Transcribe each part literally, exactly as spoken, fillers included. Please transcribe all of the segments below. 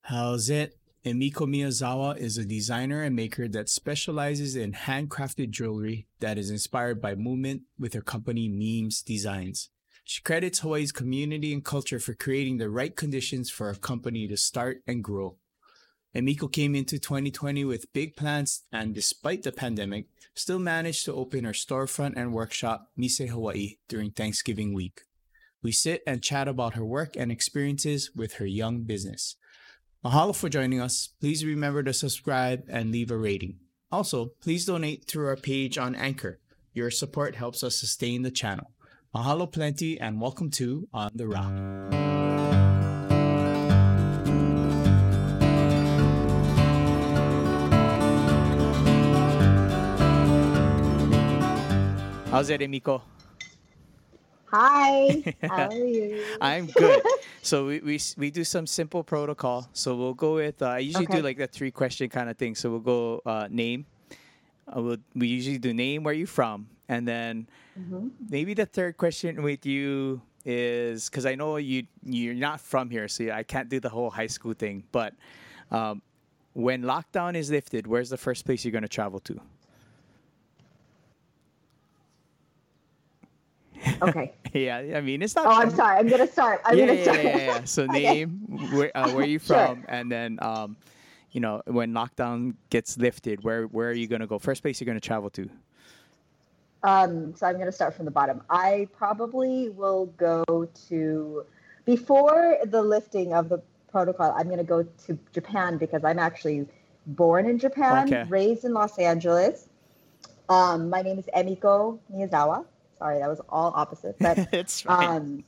How's it? Emiko Miyazawa is a designer and maker that specializes in handcrafted jewelry that is inspired by movement with her company Memes Designs. She credits Hawaii's community and culture for creating the right conditions for a company to start and grow. Emiko came into twenty twenty with big plans and, despite the pandemic, still managed to open her storefront and workshop, Mise Hawaii, during Thanksgiving week. We sit and chat about her work and experiences with her young business. Mahalo for joining us. Please remember to subscribe and leave a rating. Also, please donate through our page on Anchor. Your support helps us sustain the channel. Mahalo plenty and welcome to On the Rock. How's it, Emiko? Hi, how are you? I'm good. So we, we we do some simple protocol. So we'll go with, uh, I usually Okay. do like the three question kind of thing. So we'll go uh, name. Uh, we'll, we usually do name, where you from. And then Mhm. maybe the third question with you is, because I know you, you're not from here, so I can't do the whole high school thing. But um, when lockdown is lifted, where's the first place you're going to travel to? Okay. Yeah, I mean, it's not. Oh, I'm sorry. I'm gonna start. I'm yeah, gonna yeah, start. yeah, yeah, yeah. So Okay. name, where uh, where you Sure. from, and then um, you know, when lockdown gets lifted, where where are you gonna go? First place you're gonna travel to? Um, so I'm gonna start from the bottom. I probably will go to before the lifting of the protocol. I'm gonna go to Japan because I'm actually born in Japan, Okay. raised in Los Angeles. Um, my name is Emiko Miyazawa. Sorry, that was all opposite, but It's fine. um,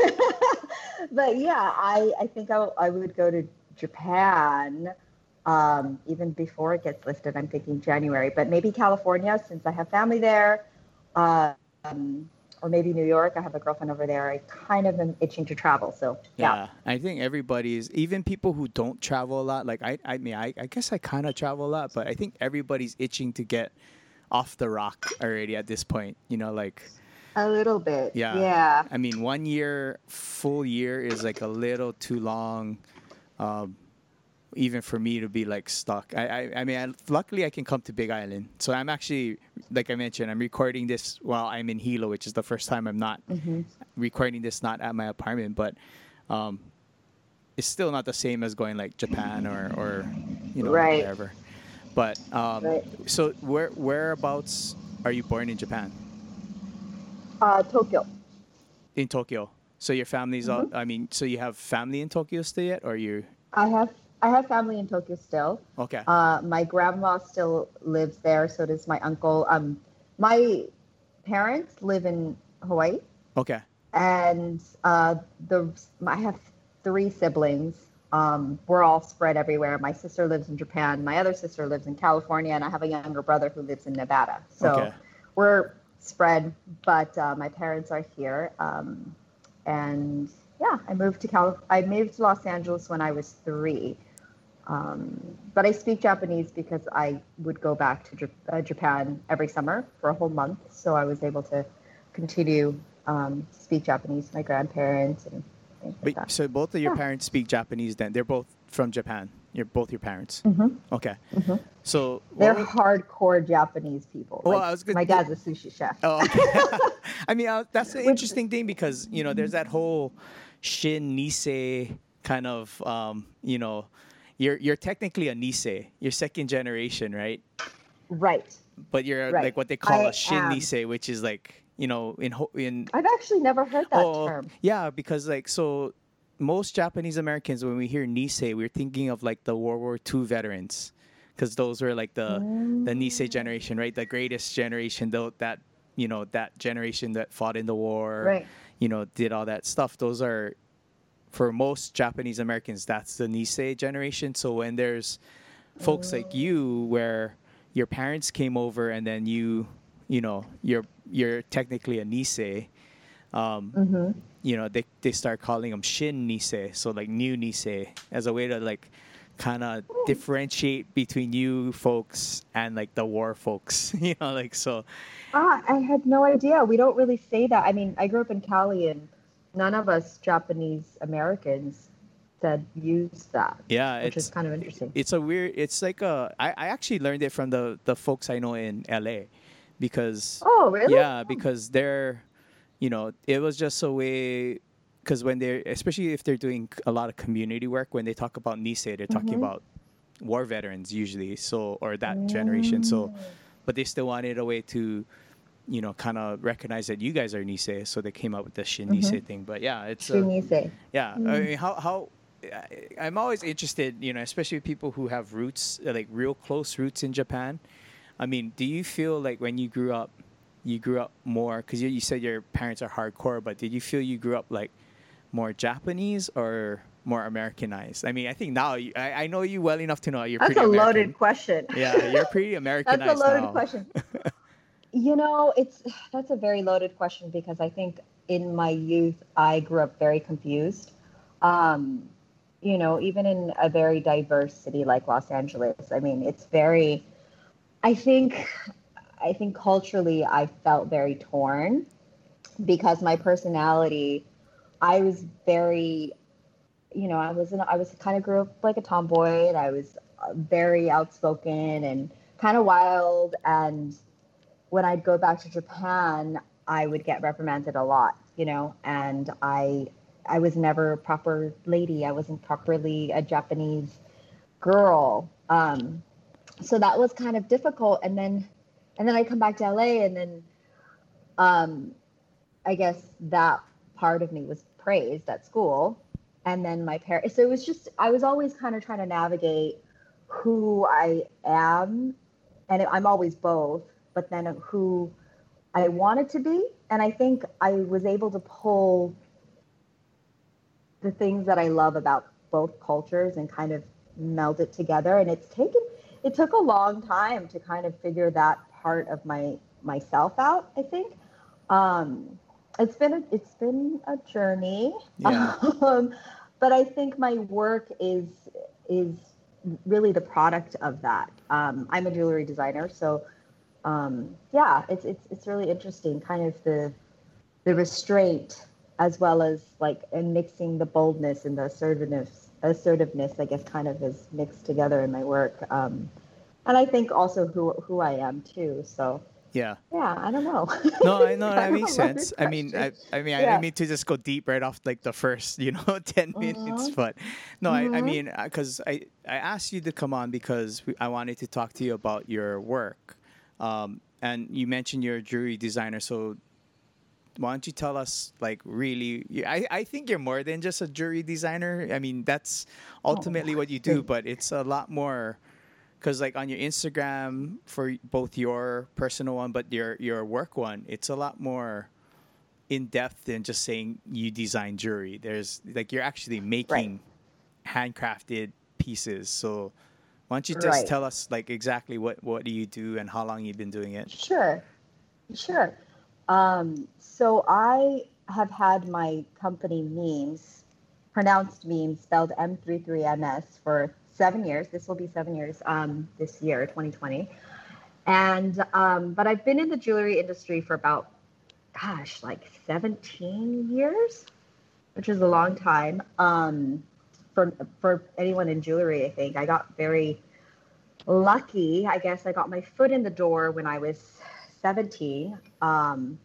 but yeah, I I think I, I would go to Japan um, even before it gets lifted. I'm thinking January, but maybe California since I have family there, uh, um, or maybe New York. I have a girlfriend over there. I kind of am itching to travel, so yeah. Yeah, I think everybody's, even people who don't travel a lot. Like I, I mean, I, I guess I kind of travel a lot, but I think everybody's itching to get off the rock already at this point. You know, like. A little bit, Yeah. yeah. I mean, one year, full year is like a little too long, um, even for me to be like stuck. I, I, I mean, I, luckily I can come to Big Island. So I'm actually, like I mentioned, I'm recording this while I'm in Hilo, which is the first time I'm not hmm recording this not at my apartment. But um, it's still not the same as going like Japan or, or you know, Right. wherever. But um, Right. so where whereabouts are you born in Japan? Uh, Tokyo. In Tokyo. So your family's all, hmm I mean, so you have family in Tokyo still yet, or you? I have I have family in Tokyo still. Okay. Uh, my grandma still lives there. So does my uncle. Um, my parents live in Hawaii, Okay. and uh, the I have three siblings. Um, we're all spread everywhere. My sister lives in Japan. My other sister lives in California, and I have a younger brother who lives in Nevada. So Okay. we're spread, but uh, my parents are here. Um, and yeah, I moved to Cal. I moved to Los Angeles when I was three. Um, but I speak Japanese because I would go back to J- uh, Japan every summer for a whole month. So I was able to continue um, to speak Japanese to my grandparents and things like But that. so both of your Yeah. parents speak Japanese then? They're both from Japan. You're both your parents. hmm Okay. hmm So They're what? hardcore Japanese people. Well, Like I was gonna. my dad's a sushi chef. Oh, okay. I mean, uh, that's an Which, interesting thing because you know there's that whole Shin Nisei kind of um, you know, you're you're technically a Nisei. You're second generation, right? right, But you're right. like what they call I a Shin am. Nisei, which is like you know in Ho- in I've actually never heard that oh term. yeah, because like so most Japanese Americans when we hear Nisei, we're thinking of like the World War Two veterans, because those were like the the Nisei Mm, generation, right? The greatest generation, though that you know that generation that fought in the war, right. you know, did all that stuff. Those are for most Japanese Americans, that's the Nisei generation. So when there's folks like Mm, you where your parents came over and then you you know you're you're technically a Nisei, um, mm-hmm. you know, they, they start calling them Shin Nisei, so like new Nisei, as a way to like kind of differentiate between you folks and like the war folks, you know, like so. Ah, I had no idea. We don't really say that. I mean, I grew up in Cali, and none of us Japanese Americans said use that, Yeah, which is it's kind of interesting. it's a weird. It's like a. I, I actually learned it from the the folks I know in L A, because Oh, really? yeah, because they're, you know, it was just a way. Because when they're, especially if they're doing a lot of community work, when they talk about Nisei, they're talking Mm-hmm. about war veterans usually, so or that generation. So, Mm. but they still wanted a way to, you know, kind of recognize that you guys are Nisei, so they came up with the Shin Mm-hmm. Nisei thing. But yeah, it's a Shinise. yeah. I Mm. mean, how how I- I'm always interested, you know, especially people who have roots, uh, like real close roots in Japan. I mean, do you feel like when you grew up, you grew up more because you, you said your parents are hardcore, but did you feel you grew up like more Japanese or more Americanized? I mean, I think now you, I, I know you well enough to know you're That's pretty a American. loaded question. Yeah, you're pretty That's a Americanized loaded now. question. You know, it's that's a very loaded question because I think in my youth I grew up very confused. Um, you know, even in a very diverse city like Los Angeles, I mean, it's very. I think, I think culturally I felt very torn because my personality, I was very, you know, I was in, I was kind of grew up like a tomboy and I was uh, very outspoken and kind of wild. And when I'd go back to Japan, I would get reprimanded a lot, you know, and I I was never a proper lady. I wasn't properly a Japanese girl. Um, so that was kind of difficult. And then and then I come back to L A and then um, I guess that part of me was praised at school. And then my parents, so it was just, I was always kind of trying to navigate who I am. And I'm always both, but then who I wanted to be. And I think I was able to pull the things that I love about both cultures and kind of meld it together. And it's taken, it took a long time to kind of figure that part of my myself out, I think. Um, it's been a, it's been a journey, Yeah. um, but I think my work is is really the product of that. Um, I'm a jewelry designer, so um, yeah, it's it's it's really interesting, kind of the the restraint as well as like and mixing the boldness and the assertiveness assertiveness, I guess, kind of is mixed together in my work. Um, and I think also who who I am too. So Yeah. yeah, I don't know. No, I It's know that kind of a makes sense. loaded I mean, question. I, I mean, I didn't Yeah. mean to just go deep right off like the first, you know, ten minutes, Mm-hmm. but no, I, I Mm-hmm. mean, because I, I asked you to come on because we, I wanted to talk to you about your work, um, and you mentioned you're a jewelry designer, so why don't you tell us like really? you- I, I think you're more than just a jewelry designer. I mean, that's Oh, ultimately what you do, thanks. but it's a lot more because like on your Instagram for both your personal one but your your work one, it's a lot more in depth than just saying you design jewelry. There's like you're actually Right. making handcrafted pieces. So why don't you just Right. tell us like exactly what what do you do and how long you've been doing it? Sure. Sure. Um, so I have had my company Memes, pronounced Memes, spelled M three three M S for seven years. This will be seven years um, this year, twenty twenty. And um, but I've been in the jewelry industry for about, gosh, like seventeen years, which is a long time. Um, for for anyone in jewelry, I think I got very lucky. I guess I got my foot in the door when I was seventeen. Um,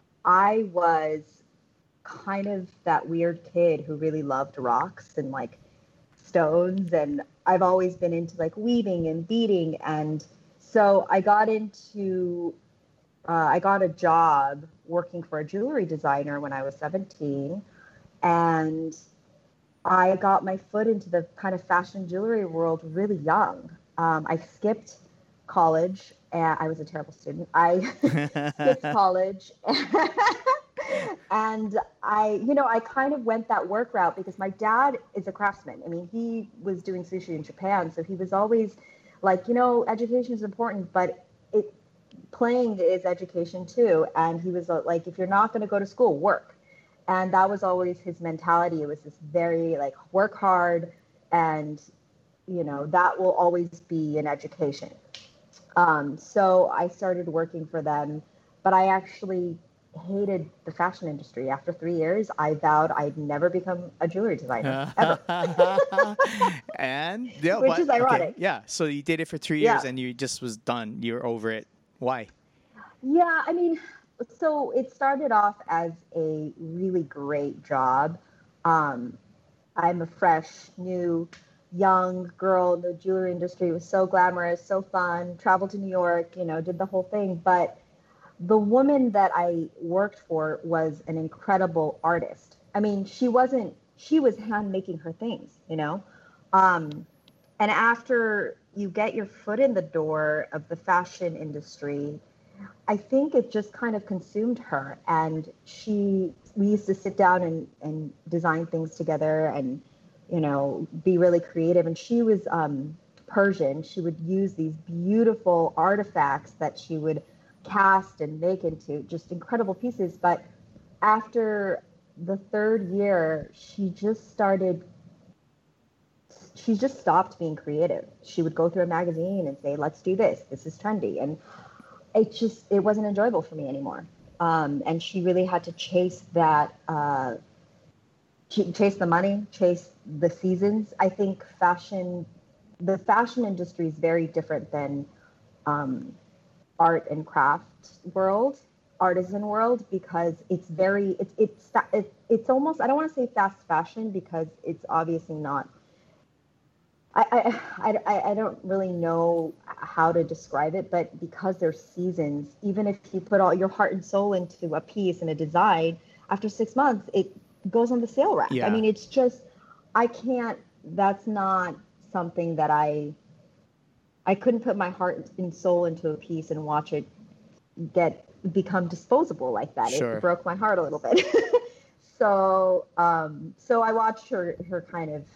I was kind of that weird kid who really loved rocks and like stones, and I've always been into like weaving and beading, and so I got into uh, I got a job working for a jewelry designer when I was seventeen, and I got my foot into the kind of fashion jewelry world really young. Um, I skipped college, and I was a terrible student. I skipped college, and I, you know, I kind of went that work route because my dad is a craftsman. I mean, he was doing sushi in Japan, so he was always like, you know, education is important, but it playing is education too. And he was uh, like, if you're not going to go to school, work. And that was always his mentality. It was this very like work hard, and you know that will always be an education. Um, so I started working for them, but I actually hated the fashion industry. After three years, I vowed I'd never become a jewelry designer ever, And yeah, which but is okay, ironic. yeah. So you did it for three years Yeah. and you just was done. You're over it. Why? Yeah, I mean, so it started off as a really great job. Um, I'm a fresh, new, young girl in the jewelry industry. It was so glamorous, so fun. Traveled to New York, you know, did the whole thing. But the woman that I worked for was an incredible artist. I mean, she wasn't, she was hand making her things, you know? Um, and after you get your foot in the door of the fashion industry, I think it just kind of consumed her. And she, we used to sit down and, and design things together and, you know, be really creative. And she was um, Persian. She would use these beautiful artifacts that she would cast and make into just incredible pieces. But after the third year, she just started, she just stopped being creative. She would go through a magazine and say, let's do this. This is trendy. And it just, it wasn't enjoyable for me anymore. Um, and she really had to chase that, uh, ch- chase the money, chase the seasons. I think fashion, the fashion industry is very different than um, art and craft world, artisan world, because it's very, it's, it's, it's, it's almost, I don't want to say fast fashion because it's obviously not. I, I, I, I don't really know how to describe it, but because there's seasons, even if you put all your heart and soul into a piece and a design, after six months, it goes on the sale rack. I Yeah. mean, it's just, I can't, that's not something that I, I couldn't put my heart and soul into a piece and watch it get, become disposable like that. Sure. It broke my heart a little bit. so, um, so I watched her, her kind of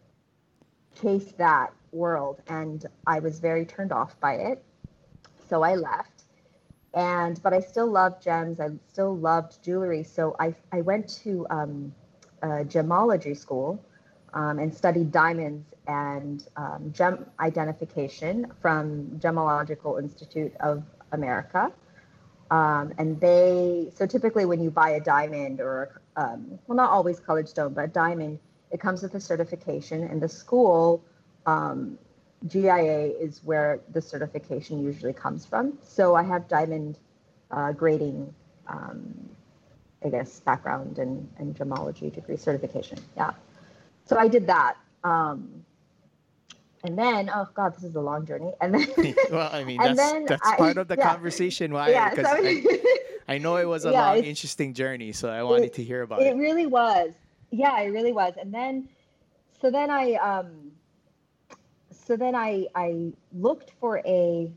chase that world, and I was very turned off by it. So I left. And but I still loved gems. I still loved jewelry. So I I went to um, a gemology school um, and studied diamonds and um, gem identification from Gemological Institute of America. Um, and they, so typically when you buy a diamond or, um, well, not always colored stone, but a diamond, it comes with a certification. And the school, um, G I A, is where the certification usually comes from. So I have diamond uh, grading, um, I guess, background and, and gemology degree certification. Yeah. So I did that. Um, and then, oh God, this is a long journey. And then, Well, I mean, and that's then that's I, part of the yeah. conversation. Why? Yeah, Because so I, I know it was a yeah, long, it's, interesting journey, so I wanted it, to hear about it it. really was. Yeah, it really was. And then, so then I, um, so then I, I looked for a,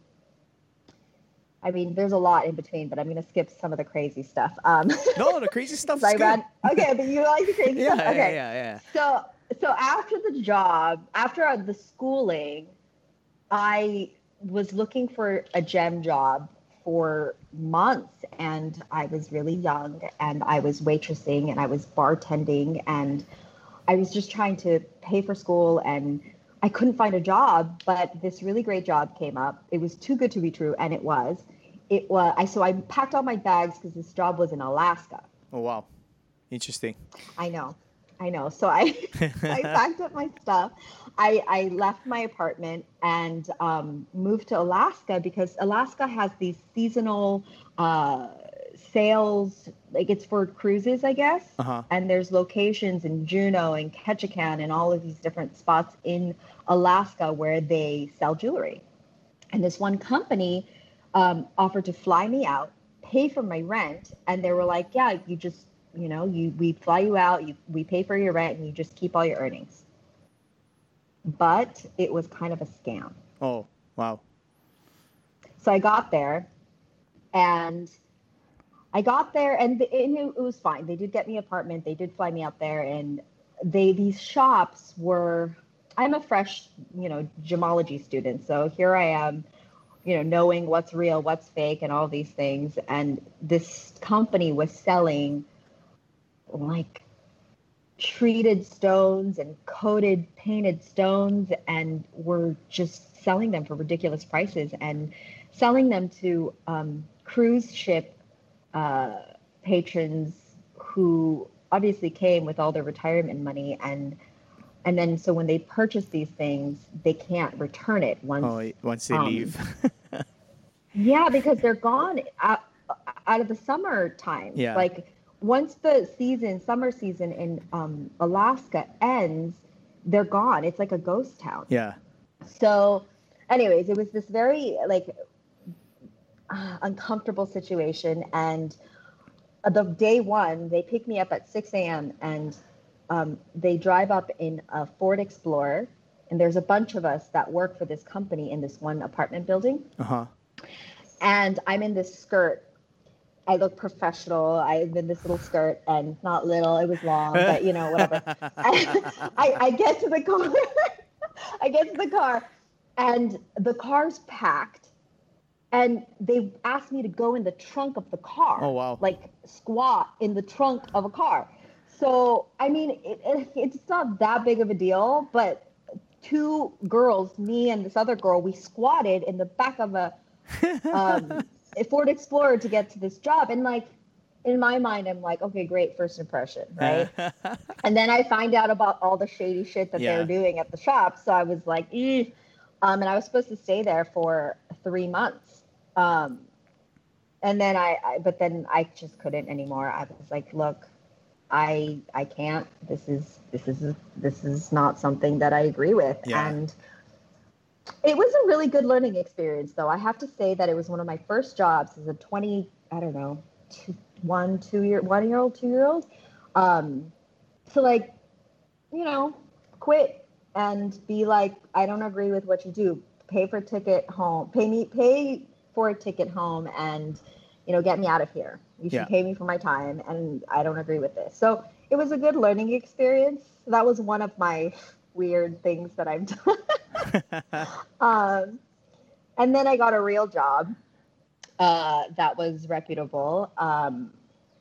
I mean, there's a lot in between, but I'm going to skip some of the crazy stuff. Um, No, the crazy stuff's I good. ran, okay, but you like the crazy Yeah, stuff? yeah, Okay. yeah, yeah. So, so after the job, after the schooling, I was looking for a gem job for months, and I was really young, and I was waitressing, and I was bartending, and I was just trying to pay for school, and I couldn't find a job. But this really great job came up. It was too good to be true, and it was. It was. I so I packed all my bags because this job was in Alaska. Oh wow, interesting. I know, I know. So I, I packed up my stuff. I, I left my apartment and um, moved to Alaska because Alaska has these seasonal uh, sales. Like it's for cruises, I guess. Uh-huh. And there's locations in Juneau and Ketchikan and all of these different spots in Alaska where they sell jewelry. And this one company um, offered to fly me out, pay for my rent, and they were like, "Yeah, you just, you know, you we fly you out, you we pay for your rent, and you just keep all your earnings." But it was kind of a scam. Oh wow. So I got there, and I got there, and, the, and it, it was fine. They did get me an apartment. They did fly me out there, and they these shops were. I'm a fresh, you know, gemology student, so here I am, you know, knowing what's real, what's fake, and all these things. And this company was selling like treated stones and coated painted stones, and were just selling them for ridiculous prices and selling them to um, cruise ship uh, patrons who obviously came with all their retirement money, and and then so when they purchase these things, they can't return it once Oh, once they um, leave. yeah, because they're gone out, out of the summer times. Yeah. Like once the season, summer season in um, Alaska ends, they're gone. It's like a ghost town. Yeah. So, anyways, it was this very like uh, uncomfortable situation. And the day one, they pick me up at six a.m. and um, they drive up in a Ford Explorer. And there's a bunch of us that work for this company in this one apartment building. Uh-huh. And I'm in this skirt. I look professional. I'm in this little skirt, and not little, it was long, but you know, whatever. I, I get to the car. I get to the car, and the car's packed. And they asked me to go in the trunk of the car. Oh, wow. Like squat in the trunk of a car. So, I mean, it, it, it's not that big of a deal, but two girls, me and this other girl, we squatted in the back of a, um, a Ford Explorer to get to this job. And like, in my mind, I'm like, okay, great, first impression, right? And then I find out about all the shady shit that Yeah. they're doing at the shop. So I was like, eh. Um, and I was supposed to stay there for three months. Um, and then I, I, but then I just couldn't anymore. I was like, look, I, I can't, this is, this is, this is not something that I agree with. Yeah. And it was a really good learning experience though. I have to say that it was one of my first jobs as a twenty, I don't know, two, one, two year, one year old, two year old, um, to like, you know, quit and be like, I don't agree with what you do. Pay for a ticket home, pay me, pay for a ticket home and, you know, get me out of here. You should Yeah. pay me for my time, and I don't agree with this. So it was a good learning experience. That was one of my weird things that I've done. um, and then I got a real job uh, that was reputable. Um,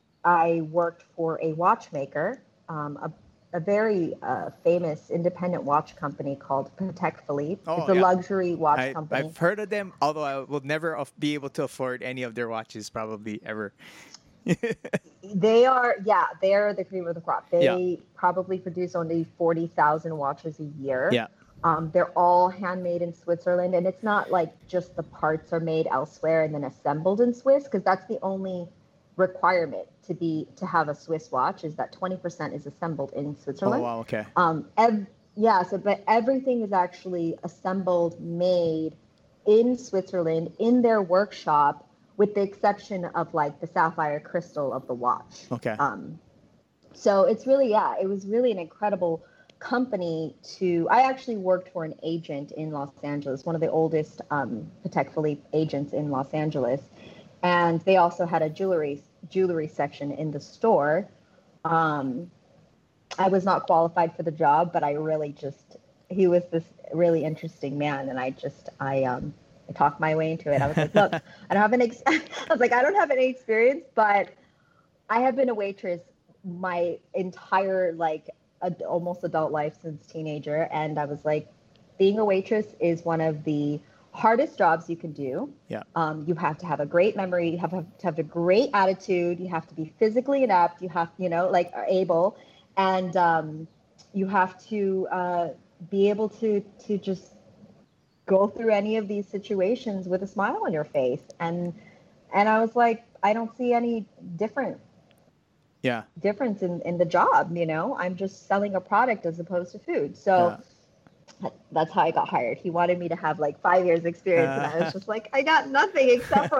I worked for a watchmaker, um, a, a very uh, famous independent watch company called Patek Philippe. Oh, it's a yeah. luxury watch I, company. I've heard of them, although I will never af- be able to afford any of their watches, probably ever. They are, yeah, they are the cream of the crop. They Yeah. probably produce only forty thousand watches a year. Yeah. Um, they're all handmade in Switzerland, and it's not like just the parts are made elsewhere and then assembled in Swiss, because that's the only requirement to be to have a Swiss watch is that twenty percent is assembled in Oh, Switzerland. wow. Okay. Um, ev- yeah, so but everything is actually assembled, made in Switzerland in their workshop, with the exception of like the sapphire crystal of the watch. Okay. Um, so it's really, yeah, it was really an incredible company to, I actually worked for an agent in Los Angeles, one of the oldest um, Patek Philippe agents in Los Angeles. And they also had a jewelry jewelry section in the store. Um, I was not qualified for the job, but I really just, he was this really interesting man. And I just, I, um, I talked my way into it. I was like, look, I don't have an, ex- I was like, I don't have any experience, but I have been a waitress my entire, like, ad- almost adult life since teenager. And I was like, being a waitress is one of the hardest jobs you can do. Yeah. Um, you have to have a great memory. You have to have a great attitude. You have to be physically adept. You have, you know, like able, and um, you have to uh, be able to to just go through any of these situations with a smile on your face. And and I was like, I don't see any different Yeah. difference in, in the job. You know, I'm just selling a product as opposed to food. So. Yeah. That's how I got hired. He wanted me to have like five years experience, and I was just like, I got nothing except for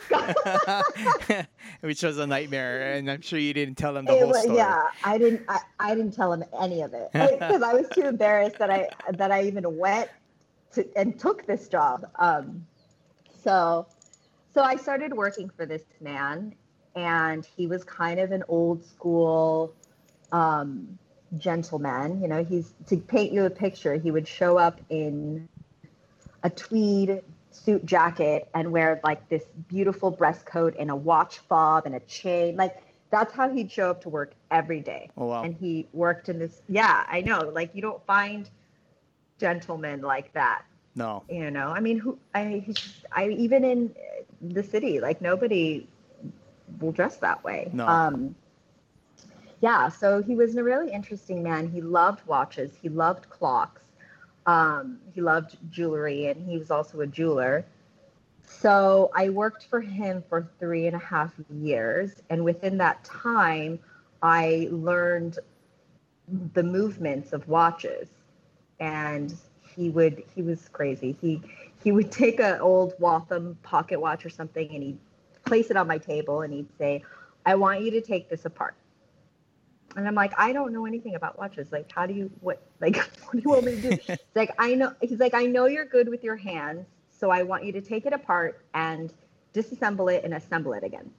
Alaska. Which was a nightmare, and I'm sure you didn't tell him the It whole was, story. yeah, I didn't. I, I didn't tell him any of it because I was too embarrassed that I that I even went to and took this job. Um, so, so I started working for this man, and he was kind of an old school. Um, gentleman, you know, he's, to paint you a picture, he would show up in a tweed suit jacket and wear like this beautiful breast coat and a watch fob and a chain. Like that's how he'd show up to work every day. Oh, wow. And he worked in this, yeah, I know, like you don't find gentlemen like that. No. You know, I mean, who, I, he's just, I, even in the city, like nobody will dress that way. No. Um, yeah, so he was a really interesting man. He loved watches. He loved clocks. Um, he loved jewelry, and he was also a jeweler. So I worked for him for three and a half years. And within that time, I learned the movements of watches. And he would, he was crazy. He, he would take an old Waltham pocket watch or something, and he'd place it on my table, and he'd say, I want you to take this apart. And I'm like, I don't know anything about watches. Like, how do you, what, like, what do you want me to do? He's like, I know, he's like, I know you're good with your hands. So I want you to take it apart and disassemble it and assemble it again.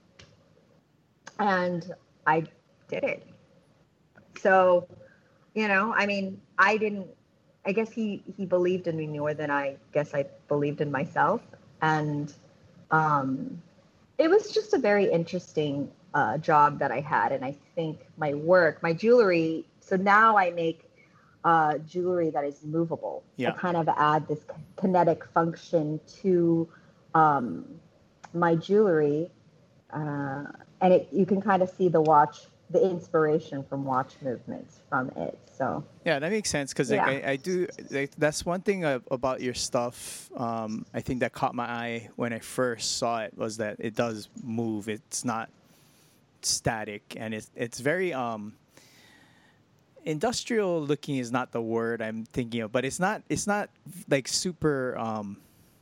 And I did it. So, you know, I mean, I didn't, I guess he, he believed in me more than I guess I believed in myself. And um, it was just a very interesting uh, job that I had. And I think my work, my jewelry, so now I make uh, jewelry that is movable. Yeah. I kind of add this kinetic function to um, my jewelry. Uh, and it, you can kind of see the watch, the inspiration from watch movements from it. So yeah, that makes sense because yeah. like, I, I do. Like, that's one thing about your stuff. Um, I think that caught my eye when I first saw it was that it does move. It's not static, and it's it's very um, industrial looking is not the word I'm thinking of, but it's not it's not like super. Um,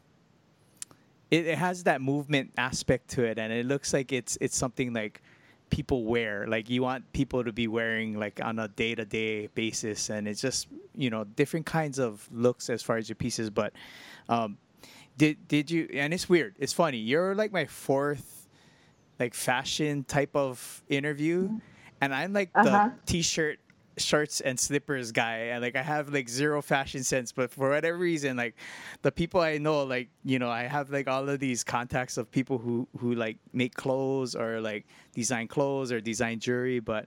it, it has that movement aspect to it, and it looks like it's it's something like people wear, like you want people to be wearing like on a day-to-day basis, and it's just, you know, different kinds of looks as far as your pieces. But um did did you, and it's weird, it's funny, you're like my fourth like fashion type of interview, and I'm like Uh-huh. the t-shirt, shirts and slippers guy, and like I have like zero fashion sense, but for whatever reason, like the people I know, like, you know, I have like all of these contacts of people who who like make clothes or like design clothes or design jewelry. But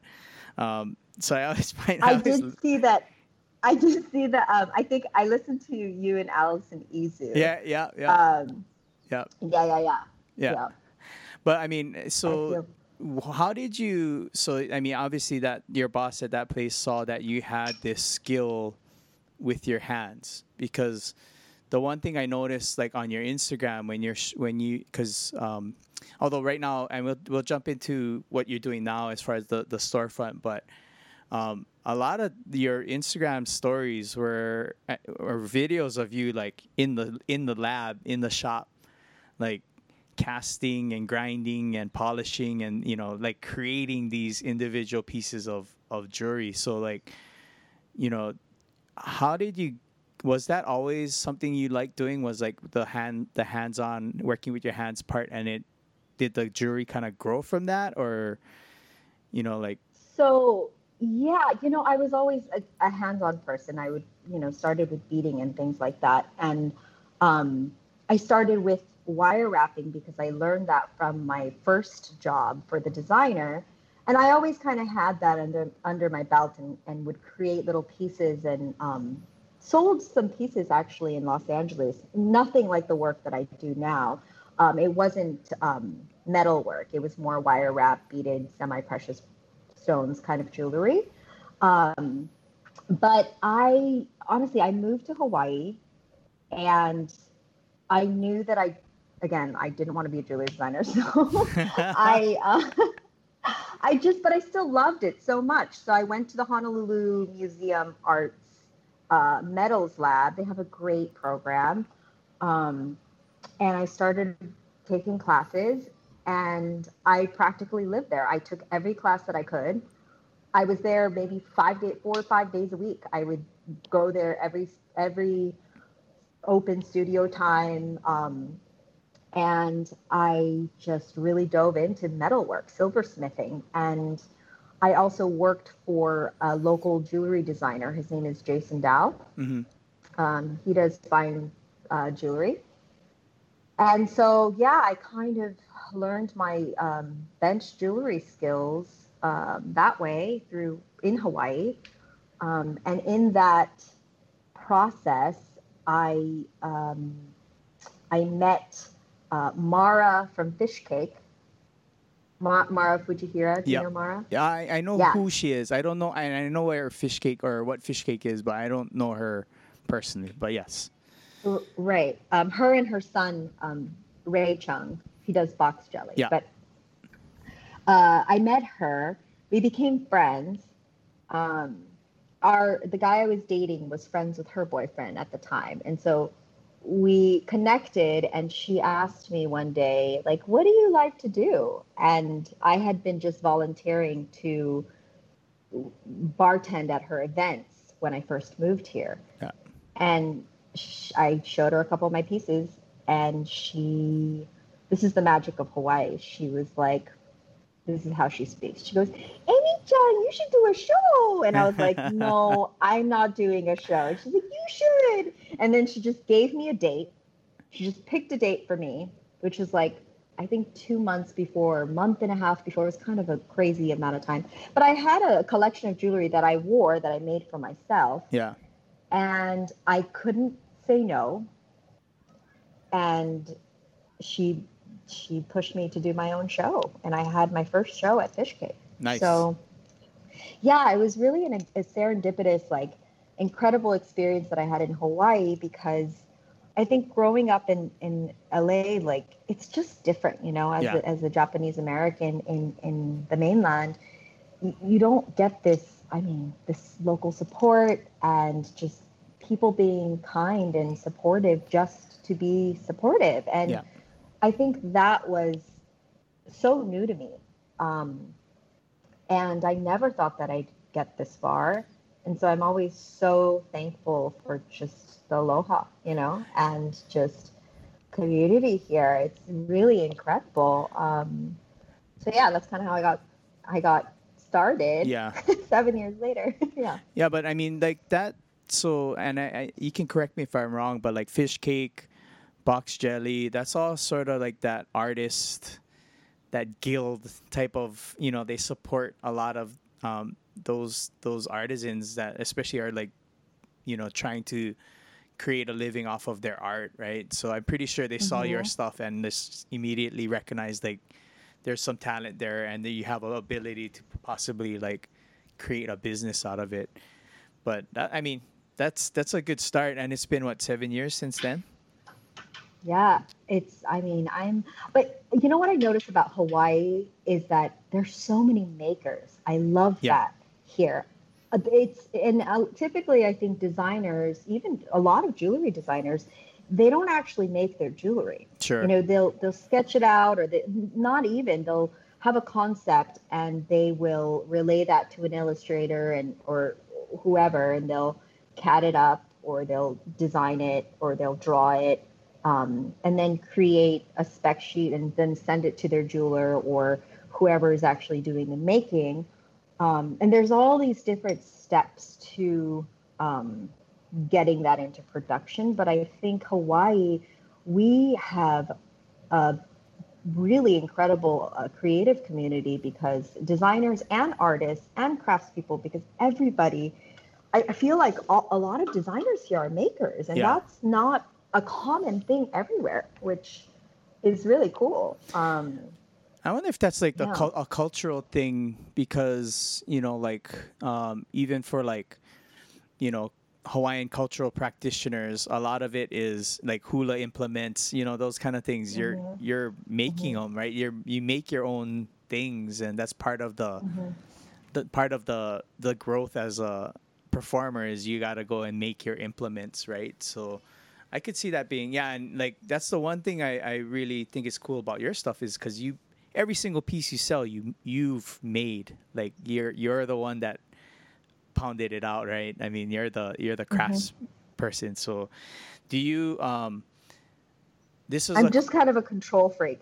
um so I always find I I always, did see that. I did see that. Um, I think I listened to you and Alex and Izu. yeah yeah yeah Um, yeah yeah, yeah, yeah, yeah yeah. but I mean, I so feel how did you, so I mean, obviously that your boss at that place saw that you had this skill with your hands, because the one thing I noticed like on your Instagram when you're sh- when you, because um although right now, and we'll we'll jump into what you're doing now as far as the the storefront, but um a lot of your Instagram stories were uh, or videos of you like in the in the lab, in the shop, like casting and grinding and polishing and, you know, like creating these individual pieces of of jewelry. So like, you know, how did you, was that always something you liked doing, was like the hand the hands-on working with your hands part, and it did the jewelry kind of grow from that, or, you know, like so. Yeah, you know, I was always a, a hands-on person. I would, you know, started with beading and things like that, and um, I started with wire wrapping because I learned that from my first job for the designer, and I always kind of had that under under my belt, and, and would create little pieces, and um, sold some pieces actually in Los Angeles. Nothing like the work that I do now. Um, it wasn't um, metal work. It was more wire wrap, beaded, semi-precious stones kind of jewelry. Um, but I honestly, I moved to Hawaii, and I knew that I, again, I didn't want to be a jewelry designer. So I, uh, I just, but I still loved it so much. So I went to the Honolulu Museum Arts uh, Metals Lab. They have a great program. Um, and I started taking classes, and I practically lived there. I took every class that I could. I was there maybe five days, four or five days a week. I would go there every every open studio time, um, and I just really dove into metalwork, silversmithing, and I also worked for a local jewelry designer. His name is Jason Dow. mm-hmm. Um, he does fine uh, jewelry. And so, yeah, I kind of learned my um, bench jewelry skills um, that way through in Hawaii. Um, and in that process, I um, I met uh, Mara from Fishcake, Ma- Mara Fujihira. Do you Yeah. know Mara? Yeah, I, I know Yeah. who she is. I don't know. I, I know where fish cake or what fish cake is, but I don't know her personally. But yes. R- right. Um, her and her son, um, Ray Chung, he does box jelly. Yeah. But uh, I met her. We became friends. Um, our the guy I was dating was friends with her boyfriend at the time, and so we connected. And she asked me one day, like, "What do you like to do?" And I had been just volunteering to bartend at her events when I first moved here. Yeah. And sh- I showed her a couple of my pieces, and she, this is the magic of Hawaii. She was like, this is how she speaks. She goes, Amy-chan, you should do a show. And I was like, no, I'm not doing a show. And she's like, you should. And then she just gave me a date. She just picked a date for me, which was like, I think two months before, a month and a half before. It was kind of a crazy amount of time. But I had a collection of jewelry that I wore that I made for myself. Yeah. And I couldn't say no. And she she pushed me to do my own show. And I had my first show at Fishcake. Nice. So yeah, it was really an, a serendipitous, like, incredible experience that I had in Hawaii, because I think growing up in, in L A, like, it's just different, you know, as, Yeah. a, as a Japanese American in, in the mainland, you, you don't get this, I mean, this local support and just people being kind and supportive just to be supportive. And Yeah. I think that was so new to me. Um, and I never thought that I'd get this far. And so I'm always so thankful for just the aloha, you know, and just community here. It's really incredible. Um, so yeah, that's kind of how I got, I got started. Yeah. Seven years later. Yeah. Yeah, but I mean, like that. So, and I, I, you can correct me if I'm wrong, but like fish cake, box jelly, that's all sort of like that artist, that guild type of, you know, they support a lot of um, those those artisans that especially are like, you know, trying to create a living off of their art, right? So I'm pretty sure they saw your Mhm. stuff and just immediately recognized like there's some talent there and that you have an ability to possibly like create a business out of it. But that, I mean, that's that's a good start, and it's been what, seven years since then. Yeah, it's, I mean, I'm, but you know what I noticed about Hawaii is that there's so many makers. I love Yeah. that here. Uh, It's, and uh, typically I think designers, even a lot of jewelry designers, they don't actually make their jewelry. Sure. You know, they'll, they'll sketch it out, or they, not even, they'll have a concept and they will relay that to an illustrator and, or whoever, and they'll CAD it up, or they'll design it, or they'll draw it, um, and then create a spec sheet and then send it to their jeweler or whoever is actually doing the making. Um, and there's all these different steps to um, getting that into production. But I think Hawaii, we have a really incredible uh, creative community, because designers and artists and craftspeople, because everybody, I, I feel like all, a lot of designers here are makers, and Yeah. that's not a common thing everywhere, which is really cool. Um, I wonder if that's like the Yeah. cul- a cultural thing, because you know, like um, even for like you know Hawaiian cultural practitioners, a lot of it is like hula implements, you know, those kind of things. You're Mhm. you're making them, right? You're you make your own things, and that's part of the the part of the the growth as a performer is you got to go and make your implements, right? So I could see that being, yeah, and like that's the one thing I, I really think is cool about your stuff, is because you every single piece you sell you you've made, like you're you're the one that pounded it out, right? I mean, you're the you're the crafts person. So do you um this is I'm a just kind of a control freak.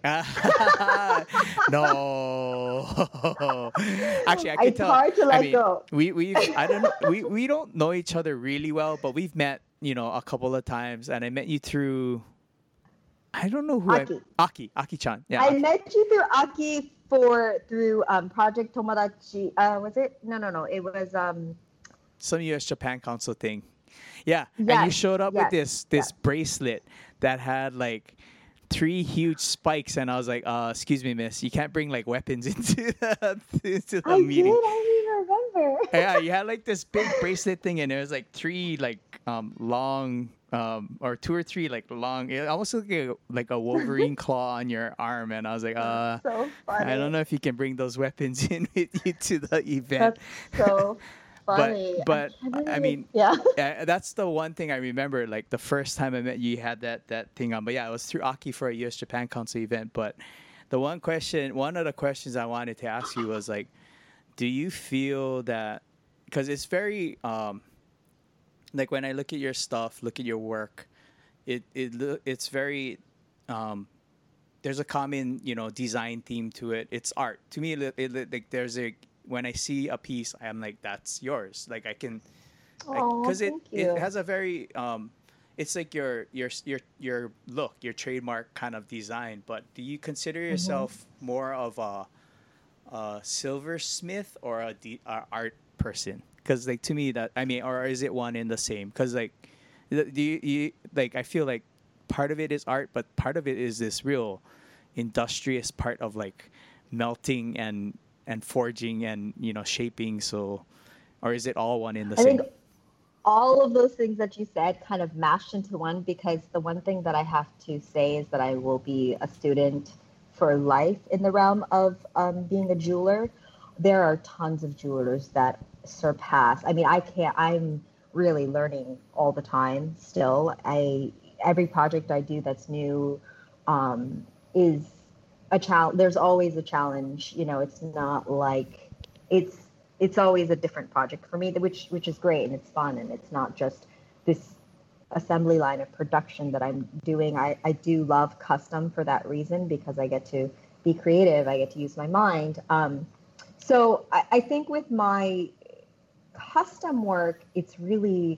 no. Actually, I could It's tell. hard to I let mean, go. we we I don't know, we we don't know each other really well, but we've met, you know, a couple of times, and I met you through. I don't know who Aki. I Aki Aki-chan. Yeah. I Aki. met you through Aki for through um, Project Tomodachi. Uh, was it? No, no, no. It was um, Some U S Japan Council thing. Yeah, and you Yes, showed up with yes, this this yes. bracelet that had like three huge spikes, and I was like, uh, "Excuse me, miss, you can't bring like weapons into the into the I meeting." did. I don't even remember. Yeah, you had like this big bracelet thing, and there was like three like um long um or two or three like long. It almost looked like a, like a Wolverine claw on your arm, and I was like, uh, So I don't funny. know if you can bring those weapons in with you to the event. That's so But funny. I but can't I believe. mean, Yeah. uh, that's the one thing I remember. Like the first time I met you, you had that that thing on. But yeah, it was through Aki for a U S Japan Council event. But the one question, one of the questions I wanted to ask you was like, do you feel that because it's very um like when I look at your stuff, look at your work, it it lo- it's very um there's a common you know design theme to it. It's art to me. It, it, like there's a when I see a piece, I'm like that's yours. Like I can like Oh, because it thank it you. has a very um it's like your your your your look, your trademark kind of design. But do you consider Hmm. yourself more of a a silversmith or a, de- a art person? Because like to me that I mean, or is it one in the same? Because like, do you, you like I feel like part of it is art, but part of it is this real industrious part of like melting and and forging and you know shaping. So, or is it all one in the I think same? all of those things that you said kind of mashed into one because the one thing that I have to say is that I will be a student for life in the realm of um, being a jeweler. There are tons of jewelers that surpass. I mean, I can't, I'm really learning all the time still. I, every project I do that's new um, is a challenge. There's always a challenge. You know, it's not like it's it's always a different project for me, which which is great and it's fun and it's not just this assembly line of production that I'm doing. I, I do love custom for that reason because I get to be creative. I get to use my mind. Um, so I, I think with my custom work, it's really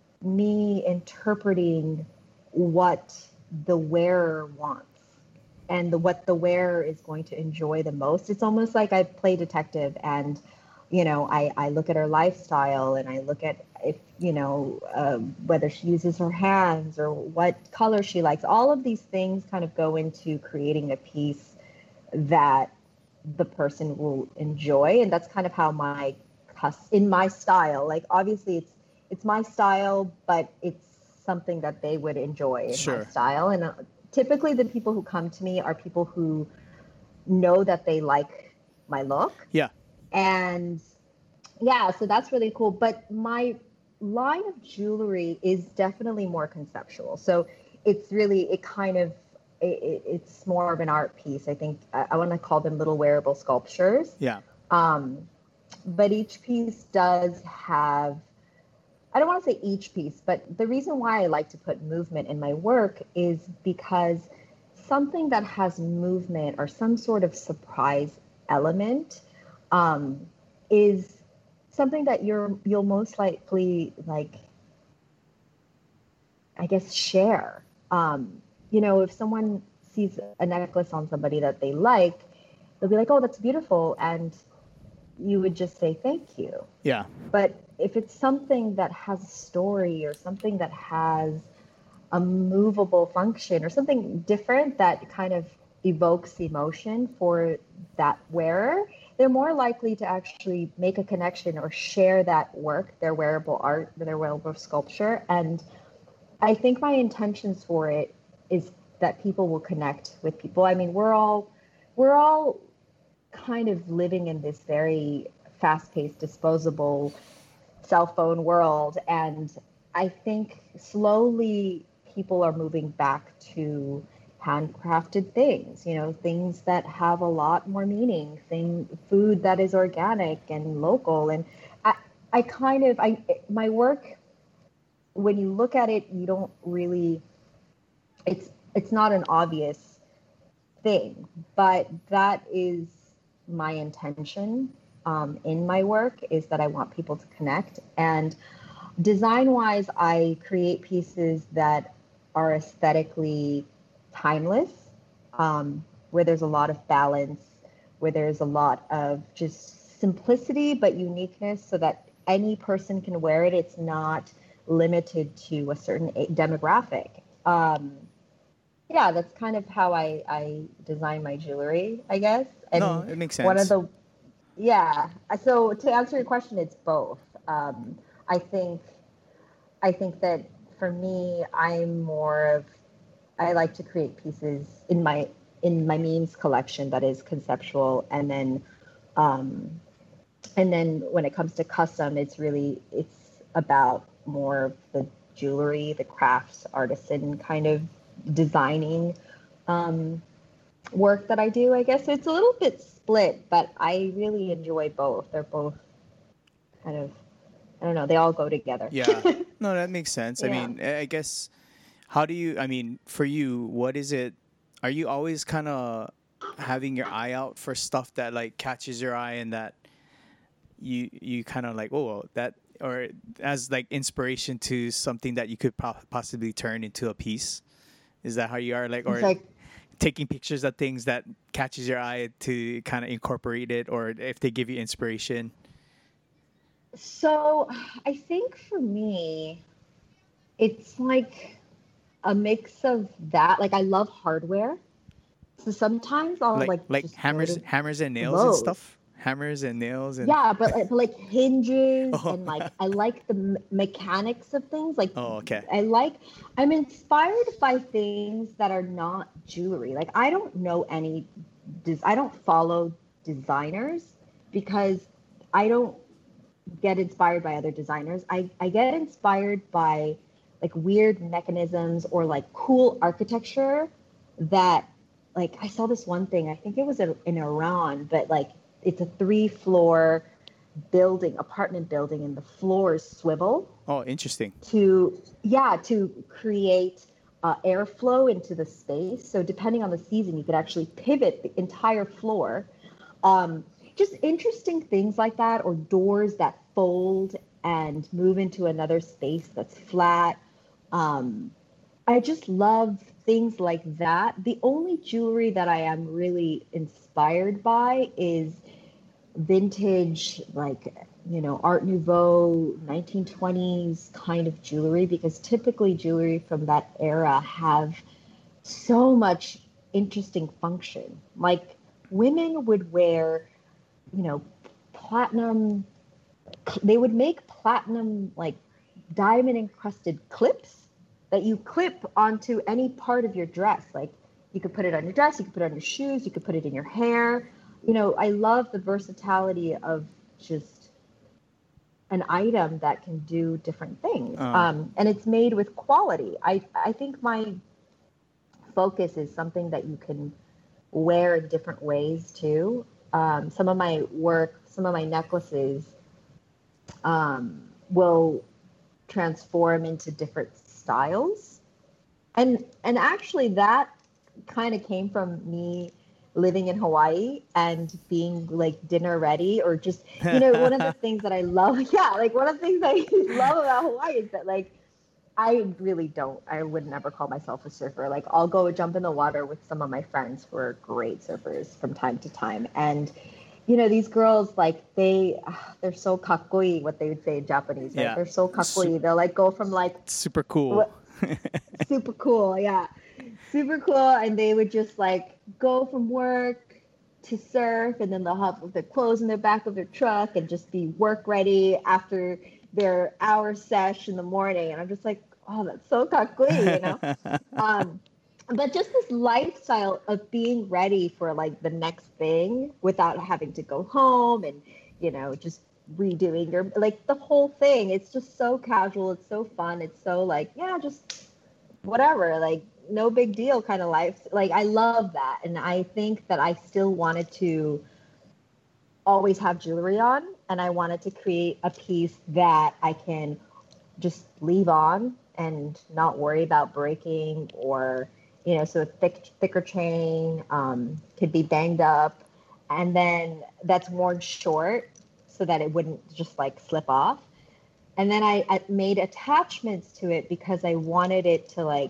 me interpreting what the wearer wants and the, what the wearer is going to enjoy the most. It's almost like I play detective and, you know, I, I look at her lifestyle and I look at if, you know, uh, whether she uses her hands or what color she likes. All of these things kind of go into creating a piece that the person will enjoy. And that's kind of how my, in my style, like obviously it's, it's my style, but it's something that they would enjoy in my Sure. style. And uh, typically the people who come to me are people who know that they like my look. Yeah. And yeah, so that's really cool. But my line of jewelry is definitely more conceptual. So it's really, it kind of, it, it's more of an art piece. I think I, I want to call them little wearable sculptures. Yeah. Um, but each piece does have, I don't want to say each piece, but the reason why I like to put movement in my work is because something that has movement or some sort of surprise element um, is something that you're you'll most likely like I guess share. Um, you know, if someone sees a necklace on somebody that they like, they'll be like, "Oh, that's beautiful," and you would just say thank you. Yeah. But if it's something that has a story or something that has a movable function or something different that kind of evokes emotion for that wearer, they're more likely to actually make a connection or share that work, their wearable art, their wearable sculpture. And I think my intentions for it is that people will connect with people. I mean, we're all we're all kind of living in this very fast-paced, disposable cell phone world. And I think slowly people are moving back to handcrafted things, you know, things that have a lot more meaning, thing, food that is organic and local. And I, I kind of, I, my work, when you look at it, you don't really, it's, it's not an obvious thing, but that is my intention um, in my work is that I want people to connect. And design wise, I create pieces that are aesthetically timeless, um, where there's a lot of balance, where there's a lot of just simplicity but uniqueness so that any person can wear it. It's not limited to a certain demographic. Um, yeah, that's kind of how I I design my jewelry, I guess. No, And it makes one of sense. the yeah, so to answer your question, it's both. Um, I think I think that for me, I'm more of I like to create pieces in my in my memes collection that is conceptual, and then um, and then when it comes to custom, it's really it's about more of the jewelry, the crafts, artisan kind of designing um, work that I do. I guess it's a little bit split, but I really enjoy both. They're both kind of I don't know. They all go together. Yeah. No, that makes sense. I Yeah. mean, I I guess how do you I mean, for you, what is it are you always kind of having your eye out for stuff that like catches your eye and that you you kind of like, oh, well, that or as like inspiration to something that you could po- possibly turn into a piece? Is that how you are like It's or like taking pictures of things that catches your eye to kind of incorporate it or if they give you inspiration? so. I think for me, it's like a mix of that. Like I love hardware, so sometimes I'll Like like like just go hammers to hammers and nails and Lowe's. stuff? Hammers and nails and Yeah, but, like- but like hinges oh. and like I like the me- mechanics of things. Like Oh, okay. I like I'm inspired by things that are not jewelry. Like I don't know any des- I don't follow designers because I don't get inspired by other designers. I I get inspired by like weird mechanisms or like cool architecture that like I saw this one thing. I think it was in, in Iran, but like it's a three floor building, apartment building, and the floors swivel Oh, interesting. to yeah to create uh, airflow into the space. So depending on the season, you could actually pivot the entire floor. Um, just interesting things like that, or doors that fold and move into another space that's flat. Um, I just love things like that. The only jewelry that I am really inspired by is vintage, like, you know, Art Nouveau, nineteen twenties kind of jewelry, because typically jewelry from that era have so much interesting function. Like, women would wear, you know, platinum, they would make platinum, like, diamond encrusted clips that you clip onto any part of your dress. Like, you could put it on your dress, you could put it on your shoes, you could put it in your hair. You know, I love the versatility of just an item that can do different things. Uh, Um, and it's made with quality. I, I think my focus is something that you can wear in different ways too. Um, some of my work, some of my necklaces um, will transform into different styles. And and actually that kind of came from me living in Hawaii and being like dinner ready, or just, you know, one of the things that I love, yeah, like one of the things I love about Hawaii is that like I really don't, I would never call myself a surfer. Like I'll go jump in the water with some of my friends who are great surfers from time to time. And you know, these girls, like they ah, they're so kakoi, what they would say in Japanese, right? yeah. They're so Su- kakoi. They'll like go from like super cool. what super cool, yeah. Super cool. And they would just like go from work to surf, and then they'll have their clothes in the back of their truck and just be work ready after their hour sesh in the morning. And I'm just like, oh, that's so kakui, you know? Um, but just this lifestyle of being ready for like the next thing without having to go home and, you know, just redoing your like the whole thing. It's just so casual. It's so fun. It's so like, yeah, just whatever, like no big deal kind of life. Like I love that. And I think that I still wanted to always have jewelry on, and I wanted to create a piece that I can just leave on and not worry about breaking, or, you know, so a thick, thicker chain um, could be banged up, and then that's worn short so that it wouldn't just like slip off. And then I, I made attachments to it because I wanted it to like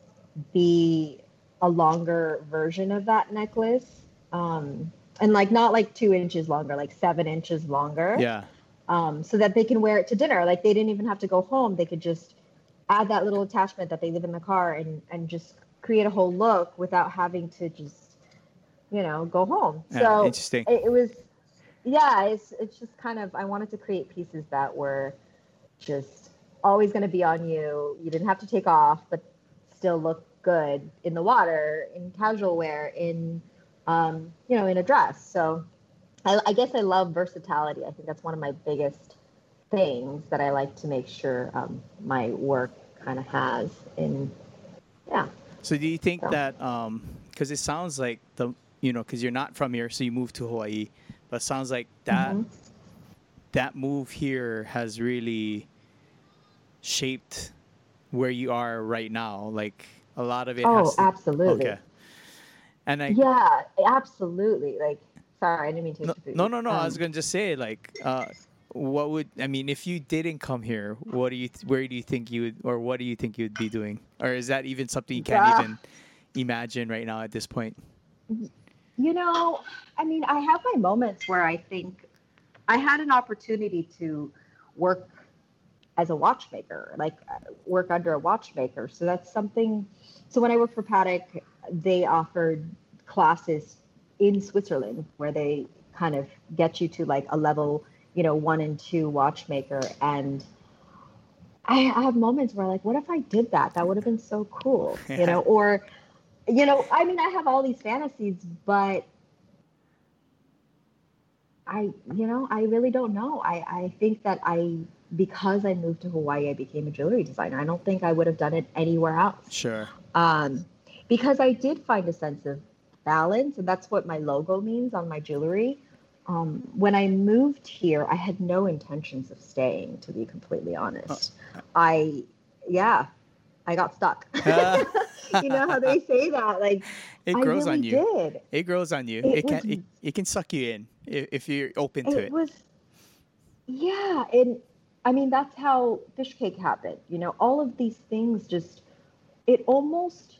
be a longer version of that necklace. Um, and like not like two inches longer, like seven inches longer, Yeah. um, so that they can wear it to dinner. Like they didn't even have to go home. They could just add that little attachment that they live in the car, and, and just create a whole look without having to just, you know, go home. Yeah, So interesting. it, it was, yeah, it's it's just kind of, I wanted to create pieces that were just always going to be on you. You didn't have to take off, but still look good in the water, in casual wear, in, um, you know, in a dress. So I, I guess I love versatility. I think that's one of my biggest things that I like to make sure um, my work kind of has in, yeah. So do you think So. that, um, because it sounds like the, you know, because you're not from here, so you moved to Hawaii, but it sounds like that, Mm-hmm. that move here has really shaped where you are right now. Like a lot of it Oh, has to, absolutely. okay. And I, Yeah, absolutely. Like, sorry, I didn't mean to no, interrupt no, you. no, no, I was Um, going to just say like, uh, what would, I mean, if you didn't come here, what do you, th- where do you think you would, or what do you think you would be doing? Or is that even something you can't uh, even imagine right now at this point? you know, I mean, I have my moments where I think I had an opportunity to work as a watchmaker, like uh, work under a watchmaker. So that's something. So when I worked for Patek, they offered classes in Switzerland where they kind of get you to like a level, you know, one and two watchmaker. And I, I have moments where like, what if I did that? That would have been so cool, you Yeah. know, or, you know, I mean, I have all these fantasies, but I, you know, I really don't know. I, I think that I, because I moved to Hawaii, I became a jewelry designer. I don't think I would have done it anywhere else. Sure. Um, because I did find a sense of balance, and that's what my logo means on my jewelry. Um, when I moved here, I had no intentions of staying, to be completely honest. I, yeah, I got stuck. You know how they say that? Like, It I grows really on you. did. It grows on you. It It was, can it, it can suck you in if, if you're open to it it. was, yeah. And I mean, that's how fish cake happened. You know, all of these things just, it almost,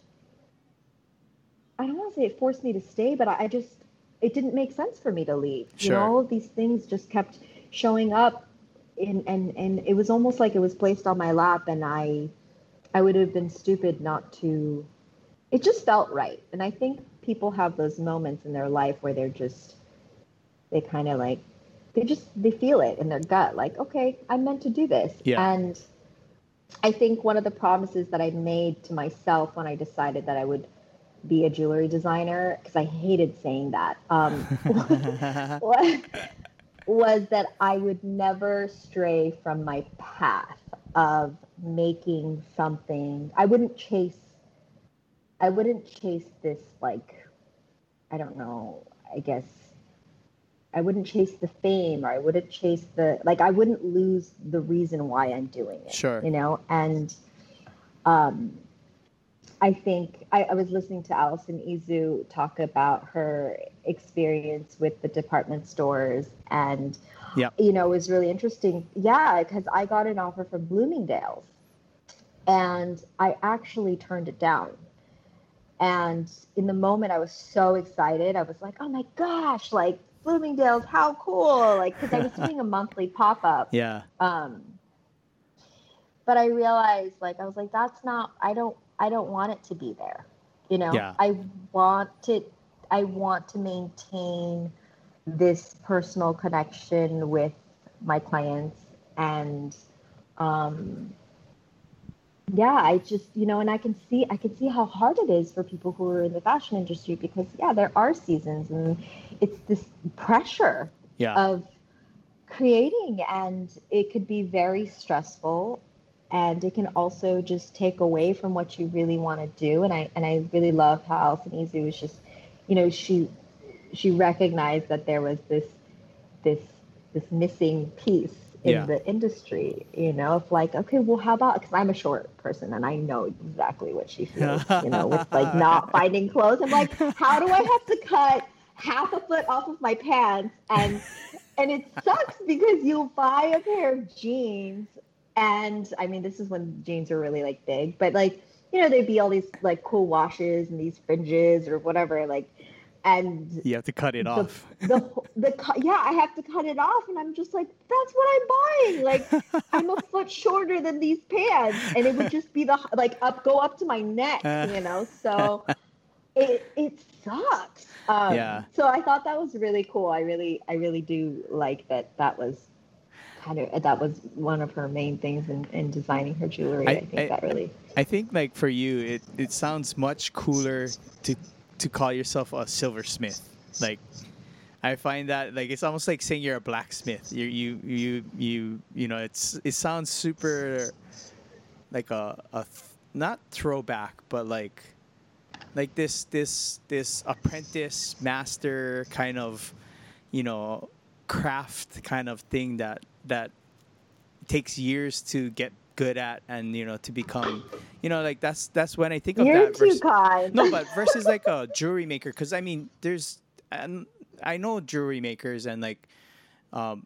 I don't want to say it forced me to stay, but I just, it didn't make sense for me to leave. You know, Sure. all of these things just kept showing up in, and, and it was almost like it was placed on my lap, and I, I would have been stupid not to, it just felt right. And I think people have those moments in their life where they're just, they kind of like, they just, they feel it in their gut. Like, okay, I'm meant to do this. Yeah. And I think one of the promises that I made to myself when I decided that I would be a jewelry designer, because I hated saying that, um, was, was that I would never stray from my path of making something. I wouldn't chase, I wouldn't chase this, like, I don't know, I guess, I wouldn't chase the fame, or I wouldn't chase the, like, I wouldn't lose the reason why I'm doing it, Sure. you know? And um, I think I, I was listening to Alison Izu talk about her experience with the department stores, and, Yep. you know, it was really interesting. Yeah, because I got an offer from Bloomingdale's, and I actually turned it down. And in the moment, I was so excited. I was like, oh my gosh, like, Bloomingdale's, how cool. Like, because I was doing a monthly pop-up. Yeah. Um, but I realized, like, I was like, that's not, I don't, I don't want it to be there. You know, Yeah. I want to, I want to maintain this personal connection with my clients. And, um, yeah, I just, you know, and I can see, I can see how hard it is for people who are in the fashion industry, because, yeah, there are seasons, and it's this pressure Yeah. of creating, and it could be very stressful, and it can also just take away from what you really want to do. And I, and I really love how Alison Izu was just, you know, she, she recognized that there was this, this, this missing piece in Yeah. the industry, you know, of like, okay, well, how about, because I'm a short person and I know exactly what she feels, you know, with like not finding clothes. I'm like, how do I have to cut half a foot off of my pants? And and it sucks, because you'll buy a pair of jeans, and I mean, this is when jeans are really like big, but like, you know, there'd be all these like cool washes and these fringes or whatever, like, and You have to cut it the off. the the cu- yeah, I have to cut it off, and I'm just like, that's what I'm buying. Like, I'm a foot shorter than these pants, and it would just be the like up go up to my neck, you know. So it it sucks. Um, Yeah. So I thought that was really cool. I really I really do like that. That was kind of that was one of her main things in, in designing her jewelry. I, I think I that really. I think like for you, it, it sounds much cooler to to call yourself a silversmith. Like, I find that like it's almost like saying you're a blacksmith. You you you you you know it's it sounds super like a a th- not throwback, but like like this this this apprentice master kind of, you know, craft kind of thing that that takes years to get good at, and you know, to become, you know, like that's that's when I think of You're that too versus kind. no, but versus like a jewelry maker, because I mean there's and I know jewelry makers, and like um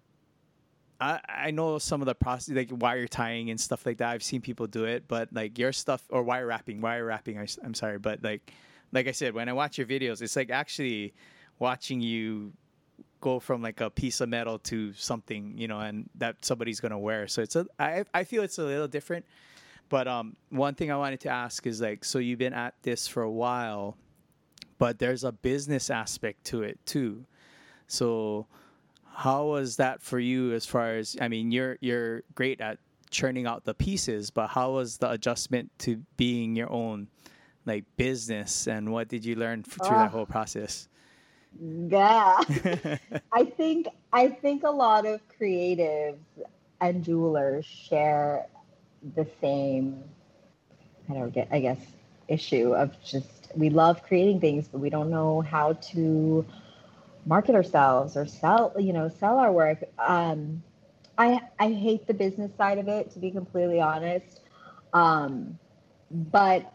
I, I know some of the process, like wire tying and stuff like that. I've seen people do it, but like your stuff, or wire wrapping, wire wrapping. I, I'm sorry, but like, like I said, when I watch your videos, it's like actually watching you go from like a piece of metal to something, you know, and that somebody's gonna wear. So it's a, I, I feel it's a little different. But um, one thing I wanted to ask is like, so you've been at this for a while, but there's a business aspect to it too. So how was that for you as far as, I mean, you're you're great at churning out the pieces, but how was the adjustment to being your own like business, and what did you learn f- through that whole process? Yeah. I think I think a lot of creatives and jewelers share the same, I don't get I guess issue of just we love creating things, but we don't know how to market ourselves or sell, you know, sell our work. Um, I I hate the business side of it, to be completely honest. Um, but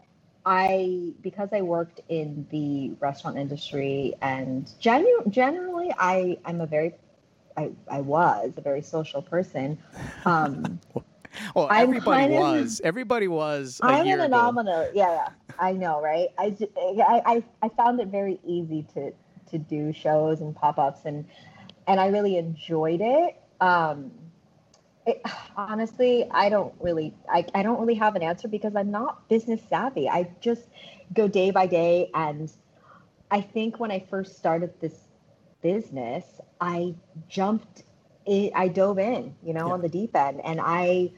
I, because I worked in the restaurant industry, and genu- generally I I'm a very I, I was a very social person. Um, Well, I'm everybody kind of was. Everybody was a I'm an year ago. anomaly. Yeah, yeah, I know, right? I, ju- I, I, I found it very easy to to do shows and pop ups, and and I really enjoyed it. Um, it, honestly, I don't really, I, I don't really have an answer because I'm not business savvy. I just go day by day, and I think when I first started this business, I jumped, in, I dove in, you know, Yeah. on the deep end, and I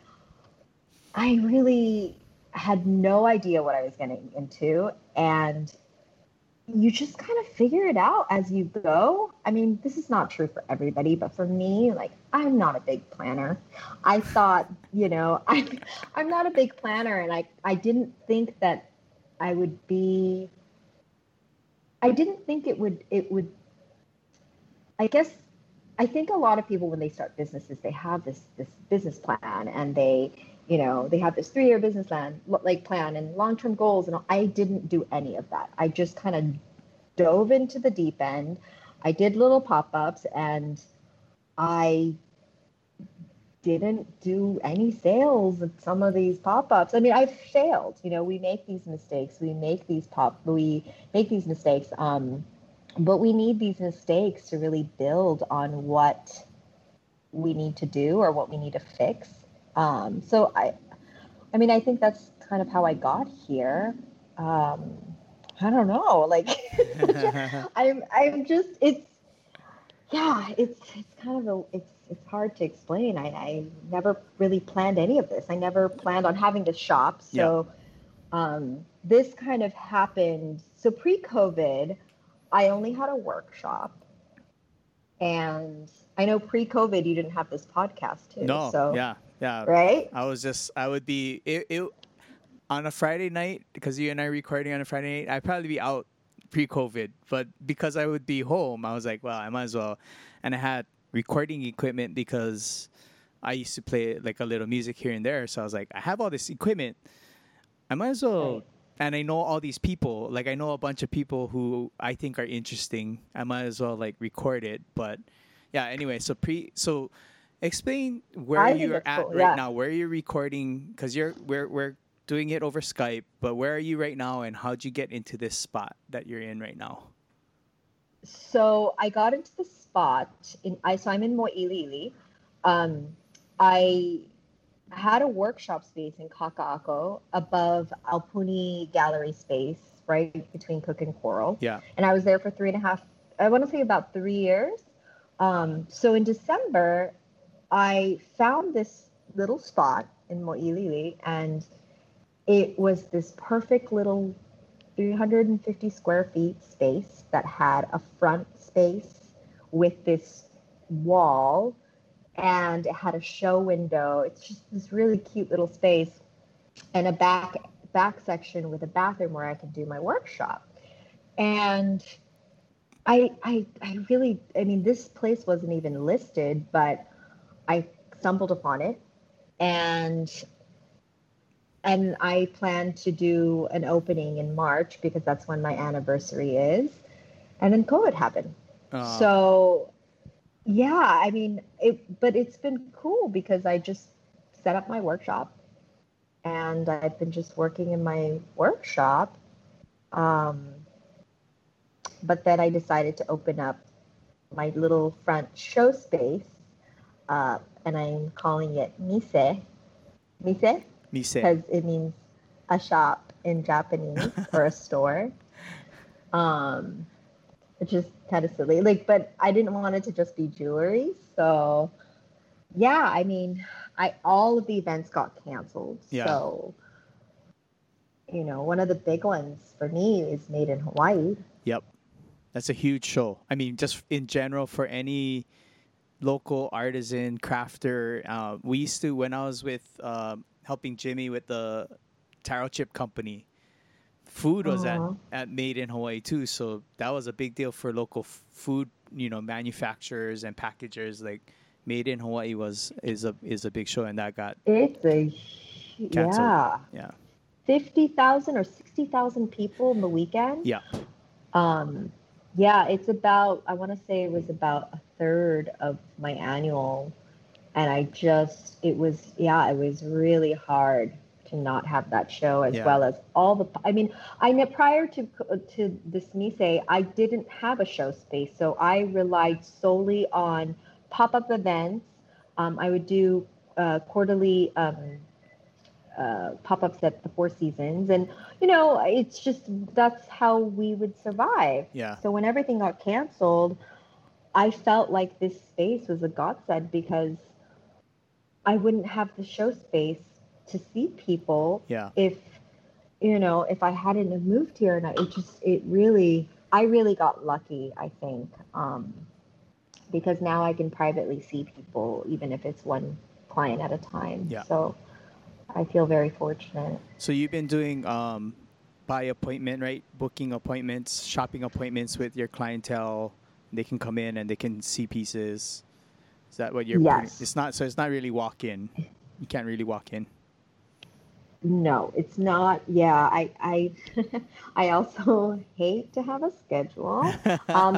I really had no idea what I was getting into, and you just kind of figure it out as you go. I mean, this is not true for everybody, but for me, like, I'm not a big planner. I thought, you know, I, I'm not a big planner, and I, I didn't think that I would be, I didn't think it would, it would, I guess, I think a lot of people, when they start businesses, they have this, this business plan, and they, you know, they have this three-year business plan, like plan and long-term goals. And I didn't do any of that. I just kind of dove into the deep end. I did little pop-ups, and I didn't do any sales at some of these pop-ups. I mean, I've failed. You know, we make these mistakes. We make these pop. We make these mistakes. Um, but we need these mistakes to really build on what we need to do or what we need to fix. Um, so I, I mean, I think that's kind of how I got here. Um, I don't know. Like, I'm, I'm just, it's, yeah, it's, it's kind of a, it's, it's hard to explain. I, I never really planned any of this. I never planned on having this shop. Yeah. So, um, this kind of happened. So pre-COVID, I only had a workshop, and I know pre-COVID you didn't have this podcast too. No. So, Yeah. Yeah. right? I was just, I would be, it, it on a Friday night, because you and I are recording on a Friday night, I'd probably be out pre-COVID, but because I would be home, I was like, well, I might as well. And I had recording equipment because I used to play like a little music here and there. So I was like, I have all this equipment. I might as well. Right. And I know all these people. Like, I know a bunch of people who I think are interesting. I might as well like record it. But yeah, anyway, so pre, so explain where I think you're that's at cool, right yeah. now. Where you're recording, because you're we're we're doing it over Skype. But where are you right now, and how'd you get into this spot that you're in right now? so I got into the spot in I so I'm in Mo'iliili. Um, I had a workshop space in Kaka'ako above Alpuni Gallery space, right between Cook and Coral. Yeah. And I was there for three and a half, I want to say about three years. Um, so in December, I found this little spot in Mo'iliili, and it was this perfect little three hundred fifty square feet space that had a front space with this wall, and it had a show window. It's just this really cute little space, and a back back section with a bathroom where I could do my workshop. And I I I really I mean this place wasn't even listed, but I stumbled upon it, and and I plan to do an opening in March because that's when my anniversary is. And then COVID happened. Uh, So yeah, I mean, it, but it's been cool because I just set up my workshop, and I've been just working in my workshop. Um, but then I decided to open up my little front show space, uh, and I'm calling it Mise. Mise? Mise. Because it means a shop in Japanese or a store. Um, which is kind of silly. Like, but I didn't want it to just be jewelry. So yeah, I mean, I all of the events got canceled. Yeah. So, you know, one of the big ones for me is Made in Hawaii. Yep. That's a huge show. I mean, just in general for any local artisan crafter. Uh, we used to, when I was with uh, helping Jimmy with the taro chip company, food was at, Uh-huh. at Made in Hawaii too. So that was a big deal for local f- food, you know, manufacturers and packagers. Like Made in Hawaii was is a is a big show, and that got It's a canceled. yeah, Yeah. fifty thousand or sixty thousand people in the weekend. Yeah. Um, yeah, it's about, I want to say it was about a third of my annual. And I just, it was, yeah, it was really hard to not have that show, as Yeah. well as all the, I mean, I know prior to, to this Mise, I didn't have a show space. So I relied solely on pop-up events. Um, I would do uh, quarterly um, uh, pop-ups at the Four Seasons, and you know, it's just that's how we would survive. Yeah. So when everything got canceled, I felt like this space was a godsend because I wouldn't have the show space to see people Yeah. if you know if I hadn't have moved here, and I, it just it really I really got lucky, I think, um, because now I can privately see people even if it's one client at a time. Yeah. So I feel very fortunate. So you've been doing um, by appointment, right? Booking appointments, shopping appointments with your clientele. They can come in and they can see pieces. Is that what you're? Yes. It's not. So it's not really walk in. You can't really walk in. No, it's not. Yeah, I I I also hate to have a schedule. Um,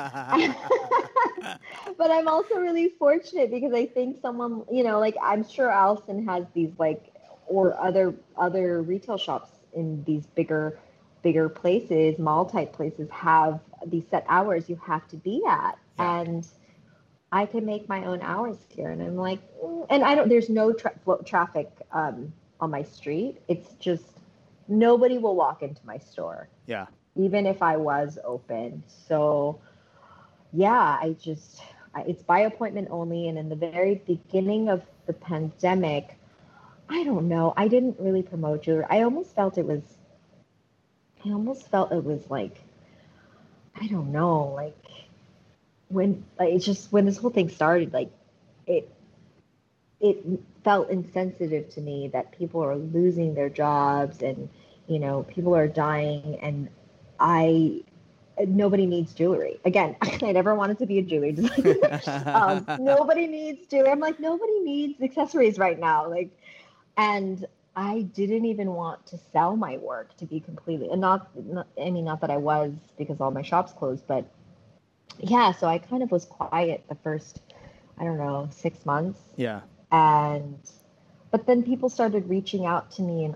but I'm also really fortunate because I think someone, you know, like I'm sure Allison has these like or other other retail shops in these bigger bigger places, mall type places have these set hours you have to be at. Yeah. And I can make my own hours here, and I'm like, mm, and I don't. There's no tra- flo- traffic um, on my street. It's just nobody will walk into my store, Yeah. even if I was open. So, yeah, I just I, it's by appointment only. And in the very beginning of the pandemic, I don't know. I didn't really promote jewelry. I almost felt it was. I almost felt it was like, I don't know, like. When like, it's just when this whole thing started, like it it felt insensitive to me that people are losing their jobs and you know people are dying, and I nobody needs jewelry. Again, I never wanted to be a jewelry designer. um, nobody needs jewelry. I'm like, nobody needs accessories right now. Like, and I didn't even want to sell my work, to be completely, and not, not I mean, not that I was, because all my shops closed, but yeah, so I kind of was quiet the first, I don't know, six months. Yeah. And, but then people started reaching out to me in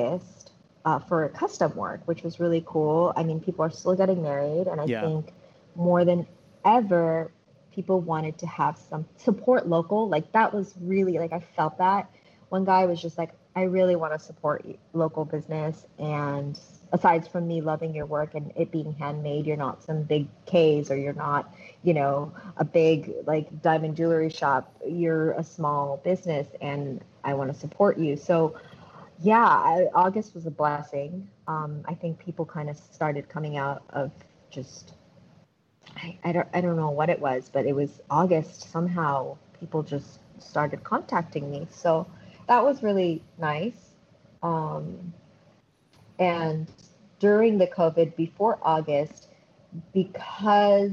August uh, for custom work, which was really cool. I mean, people are still getting married, and I Yeah. think more than ever, people wanted to have some support local. Like that was really like I felt that. One guy was just like, I really want to support local business, and aside from me loving your work and it being handmade, you're not some big K's, or you're not, you know, a big like diamond jewelry shop. You're a small business, and I want to support you. So yeah, I, August was a blessing. Um, I think people kind of started coming out of just, I, I don't, I don't know what it was, but it was August. Somehow people just started contacting me. So that was really nice. Um, and during the COVID, before August, because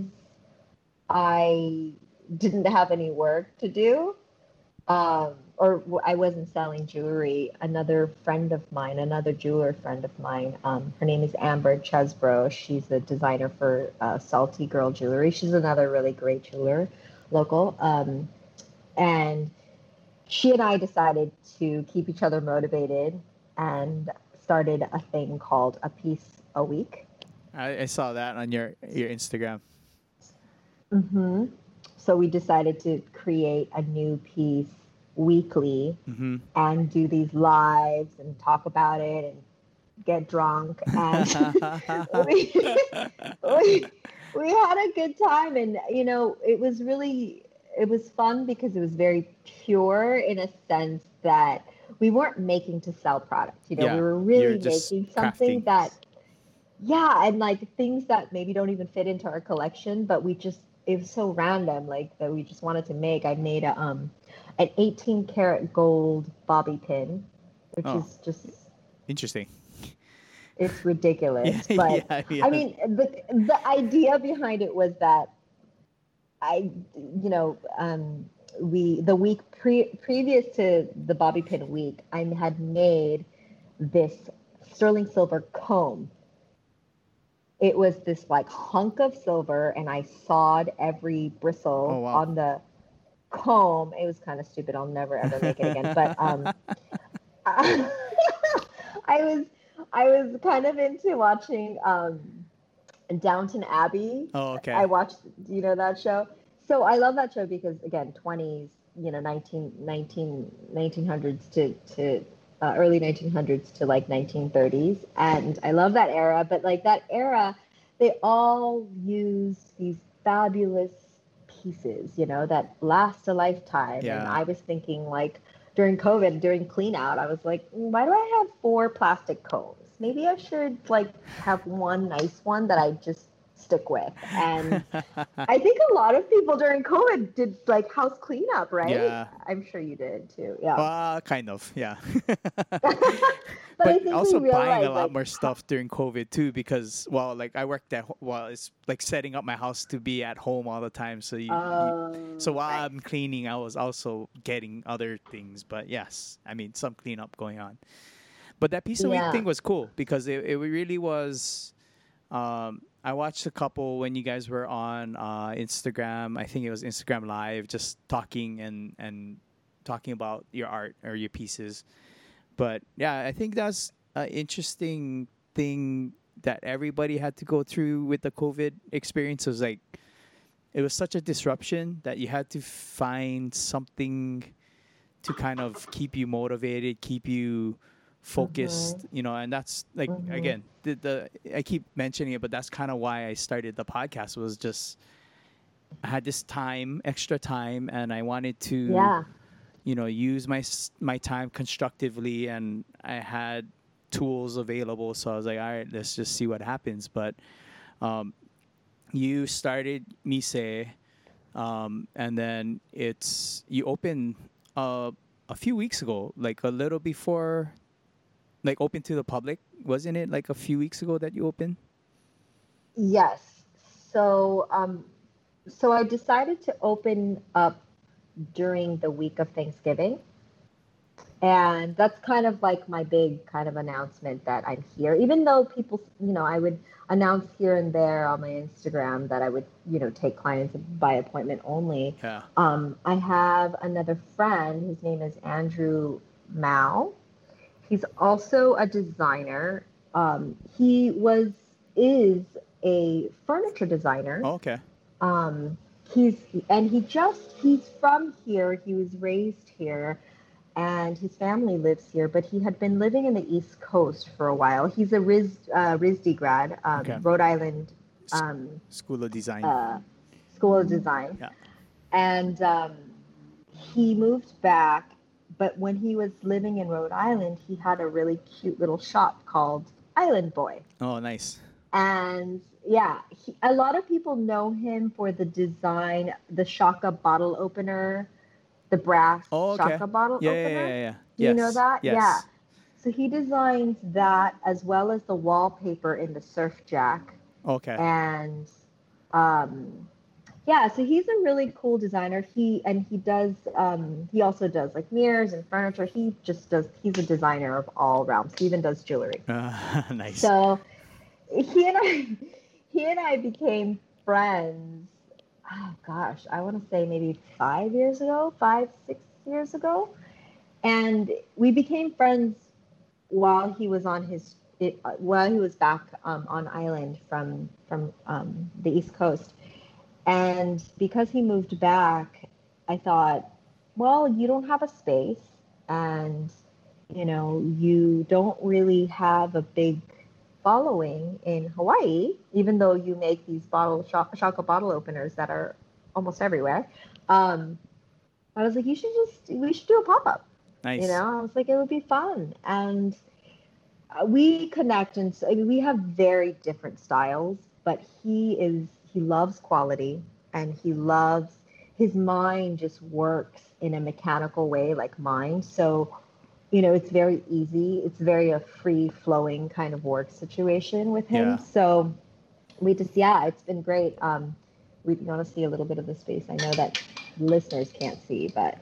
I didn't have any work to do, um, or I wasn't selling jewelry, another friend of mine, another jeweler friend of mine, um, her name is Amber Chesbro. She's a designer for uh, Salty Girl Jewelry. She's another really great jeweler, local. Um, and she and I decided to keep each other motivated and started a thing called A Piece a Week. I, I saw that on your your Instagram. Mm-hmm. So we decided to create a new piece weekly Mm-hmm. and do these lives and talk about it and get drunk. And we, we, we had a good time. And, you know, it was really, it was fun because it was very pure in a sense that we weren't making to sell products. You know, Yeah, we were you're really just making something crafting. that, yeah, and like things that maybe don't even fit into our collection, but we just, it was so random, like that we just wanted to make. I made a um an eighteen karat gold bobby pin, which Oh, is just, interesting. it's Yeah, ridiculous. But yeah, yeah. I mean, the the idea behind it was that I, you know, um, we the week pre previous to the bobby pin week, I had made this sterling silver comb. It was this like hunk of silver, and I sawed every Oh bristle wow. on the comb. It was kind of stupid. I'll never ever make it again. But um, I was I was kind of into watching um, Downton Abbey. Oh I okay. watched, you know, that show. So I love that show because again, twenties, you know, nineteen, nineteen, nineteen hundreds to to uh, early nineteen hundreds to like nineteen thirties, and I love that era. But like that era, they all used these fabulous pieces, you know, that last a lifetime. And Yeah. I was thinking like during COVID, during clean out, I was like, "Mm, why do I have four plastic combs? Maybe I should like have one nice one that I just stick with." And I think a lot of people during COVID did like house cleanup, right? Yeah. I'm sure you did too. Yeah. Well, kind of, yeah. But I But think we also buying a realized lot like, more ho- stuff during COVID too, because well, like I worked at ho- well, it's like setting up my house to be at home all the time. So you, you so oh, while right. I'm cleaning, I was also getting other things. But yes, I mean some cleanup going on. But that piece of week Yeah. thing was cool because it, it really was. Um, I watched a couple when you guys were on uh, Instagram. I think it was Instagram Live, just talking and and talking about your art or your pieces. But yeah, I think that's an interesting thing that everybody had to go through with the COVID experience. It was like it was such a disruption that you had to find something to kind of keep you motivated, keep you Mhm. focused, you know, and that's like Mhm. again, the, the I keep mentioning it, but that's kind of why I started the podcast was just I had this time, extra time, and I wanted to, Yeah. you know, use my s- my time constructively, and I had tools available, so I was like, all right, let's just see what happens. But um, you started Mise, um, and then it's you opened uh, a few weeks ago, like a little before, like open to the public, wasn't it? Like a few weeks ago that you opened. Yes. So um so I decided to open up during the week of Thanksgiving. And that's kind of like my big kind of announcement that I'm here. Even though people, you know, I would announce here and there on my Instagram that I would, you know, take clients by appointment only. Yeah. Um, I have another friend. His name is Andrew Mao. He's also a designer. Um, he was, is a furniture designer. Oh, okay. Um, he's and he just he's from here. He was raised here, and his family lives here. But he had been living in the East Coast for a while. He's a RIS uh, RISD grad, um, Okay. Rhode Island S- um, School of Design. uh, School of Design, Yeah. and um, he moved back. But when he was living in Rhode Island, he had a really cute little shop called Island Boy. Oh, nice. And yeah, he, a lot of people know him for the design, the Shaka bottle opener, the brass Oh, okay. Shaka bottle Yeah, yeah, opener. yeah, yeah. Do Yes. you know that? Yes. Yeah. So he designs that as well as the wallpaper in the Surf Jack. Okay. And um, yeah, so he's a really cool designer. He and he does um, he also does like mirrors and furniture. He just does. He's a designer of all realms. He even does jewelry. Uh, nice. So he and I, he and I became friends. Oh gosh, I want to say maybe five years ago, five, six years ago, and we became friends while he was on his it, uh, while he was back um, on island from from um, the East Coast, and because he moved back, I thought, well, you don't have a space, and you know, you don't really have a big following in Hawaii, even though you make these bottle Shaka bottle openers that are almost everywhere. Um, I was like, you should just we should do a pop up. Nice. You know, I was like, it would be fun, and uh, we connect, and so, I mean, we have very different styles. But he is he loves quality, and he loves his mind just works in a mechanical way like mine. So you know, it's very easy. It's very a free flowing kind of work situation with him. Yeah. So we just, yeah, it's been great. Um, we want to see a little bit of the space. I know that listeners can't see, but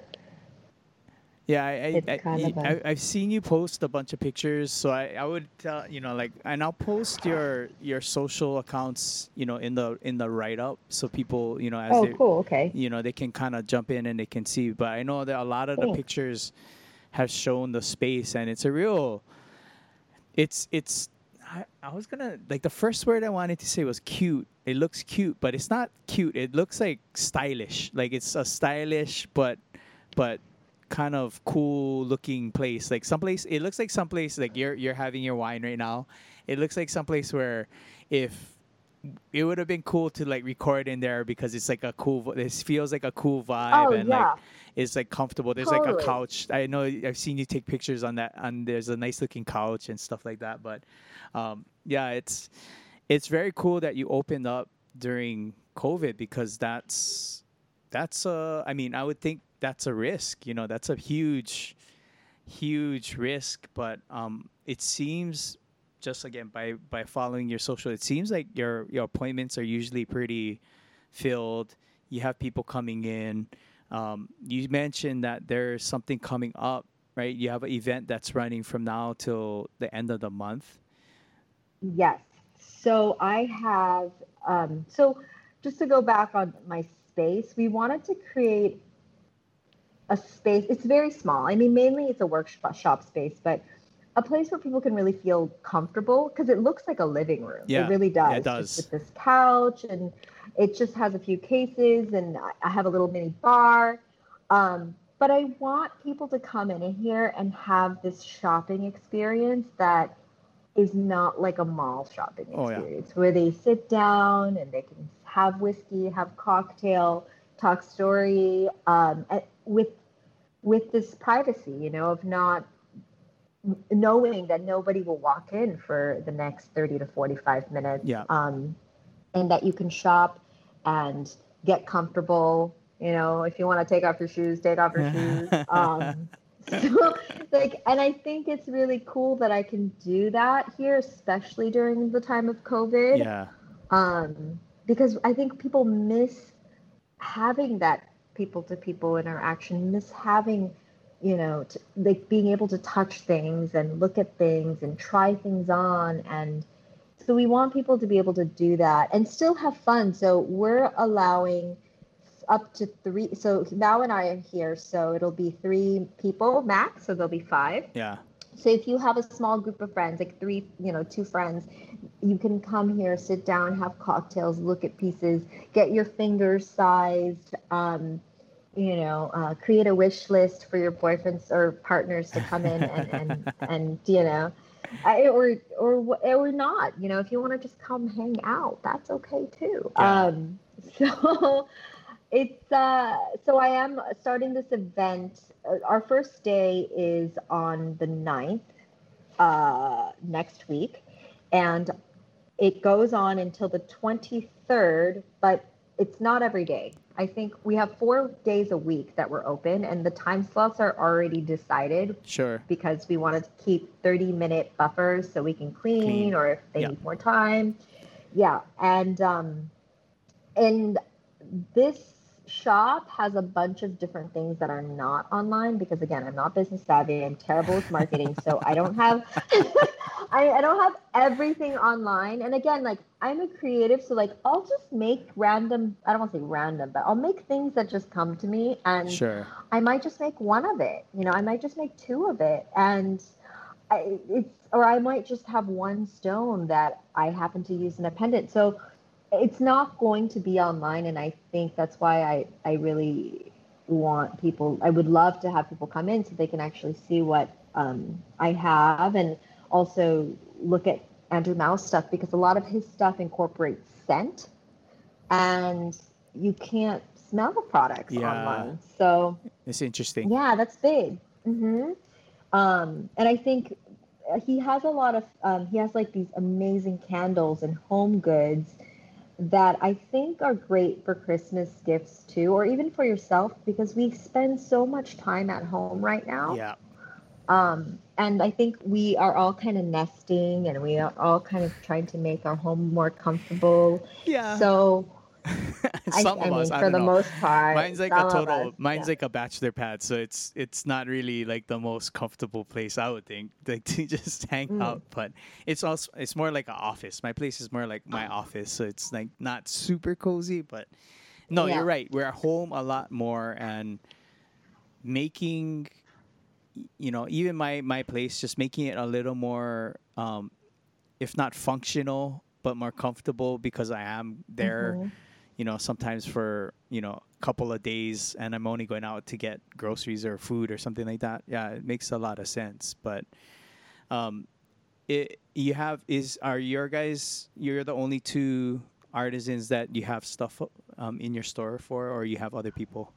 Yeah, I, I, it's I, kind of a- I, I've seen you post a bunch of pictures, so I, I would, uh, you know, like, and I'll post your your social accounts, you know, in the in the write up, so people, you know, as oh, they, cool. Okay. you know, they can kind of jump in and they can see. But I know that a lot of the Thanks. pictures have shown the space, and it's a real, it's it's. I, I was gonna like the first word I wanted to say was cute. It looks cute, but it's not cute. It looks like stylish. Like it's a stylish, but but kind of cool looking place. Like someplace. It looks like someplace like you're you're having your wine right now. It looks like someplace where if it would have been cool to like record in there because it's like a cool. This feels like a cool vibe Oh, and yeah. like it's like comfortable. There's like a Totally. couch. I know I've seen you take pictures on that, and there's a nice looking couch and stuff like that. But um, yeah, it's it's very cool that you opened up during COVID because that's that's uh I mean I would think that's a risk. You know, that's a huge huge risk. But um, it seems just again by by following your social, it seems like your your appointments are usually pretty filled. You have people coming in. Um, you mentioned that there's something coming up, right? You have an event that's running from now till the end of the month. Yes. So I have, um, so just to go back on my space, we wanted to create a space. It's very small. I mean, mainly it's a workshop space, but a place where people can really feel comfortable because it looks like a living room. Yeah, It really does. yeah, it does. Just with this couch, and it just has a few cases, and I- I have a little mini bar. Um, but I want people to come in here and have this shopping experience that is not like a mall shopping Oh, yeah. experience where they sit down and they can have whiskey, have cocktail, talk story, um, and with with this privacy, you know, of not knowing that nobody will walk in for the next thirty to forty-five minutes. Yeah. Um, and that you can shop and get comfortable. You know, if you want to take off your shoes, take off your shoes. Um, so, like, and I think it's really cool that I can do that here, especially during the time of COVID. Yeah. Um, because I think people miss having that people to people interaction, miss having, you know, t- like being able to touch things and look at things and try things on. And so we want people to be able to do that and still have fun. So we're allowing up to three. So Mao and I are here, so it'll be three people max. So there'll be five. Yeah. So if you have a small group of friends, like three, you know, two friends, you can come here, sit down, have cocktails, look at pieces, get your fingers sized, um, you know, uh, create a wish list for your boyfriends or partners to come in and, and, and you know, I, or, or, or not, you know, if you want to just come hang out, that's okay too. Yeah. Um, so it's, uh, so I am starting this event. Uh, Our first day is on the ninth, uh, next week. And it goes on until the twenty-third, but it's not every day. I think we have four days a week that we're open, and the time slots are already decided Sure. because we wanted to keep thirty minute buffers so we can clean, Clean. or if they Yeah. need more time. Yeah. And, um, and this shop has a bunch of different things that are not online because, again, I'm not business savvy. I'm terrible with marketing, so I don't have I, I don't have everything online. And again, like, I'm a creative, so like I'll just make random. I don't want to say random, but I'll make things that just come to me, and Sure. I might just make one of it. You know, I might just make two of it, and I, it's or I might just have one stone that I happen to use in a pendant. So it's not going to be online, and I think that's why I, I really want people, I would love to have people come in so they can actually see what um, I have, and also look at Andrew Mau's stuff, because a lot of his stuff incorporates scent, and you can't smell products Yeah. online. So It's interesting. yeah, that's big. hmm Um, and I think he has a lot of, um, he has like these amazing candles and home goods that I think are great for Christmas gifts too, or even for yourself, because we spend so much time at home right now. Yeah. Um, and I think we are all kind of nesting, and we are all kind of trying to make our home more comfortable. Yeah. So I, Some I of mean, us, I for don't the know. most part, Mine's like some a of total. us, Mine's yeah. like a bachelor pad, so it's it's not really like the most comfortable place I would think, like to just hang Mm. out. But it's also it's more like an office. My place is more like my office, so it's like not super cozy. But no, Yeah. you're right. We're at home a lot more, and making, you know, even my my place, just making it a little more, um, if not functional, but more comfortable, because I am there, Mhm. you know, sometimes for, you know, a couple of days, and I'm only going out to get groceries or food or something like that. Yeah, it makes a lot of sense. But um, it you have is are your guys you're the only two artisans that you have stuff um, in your store for, or you have other people?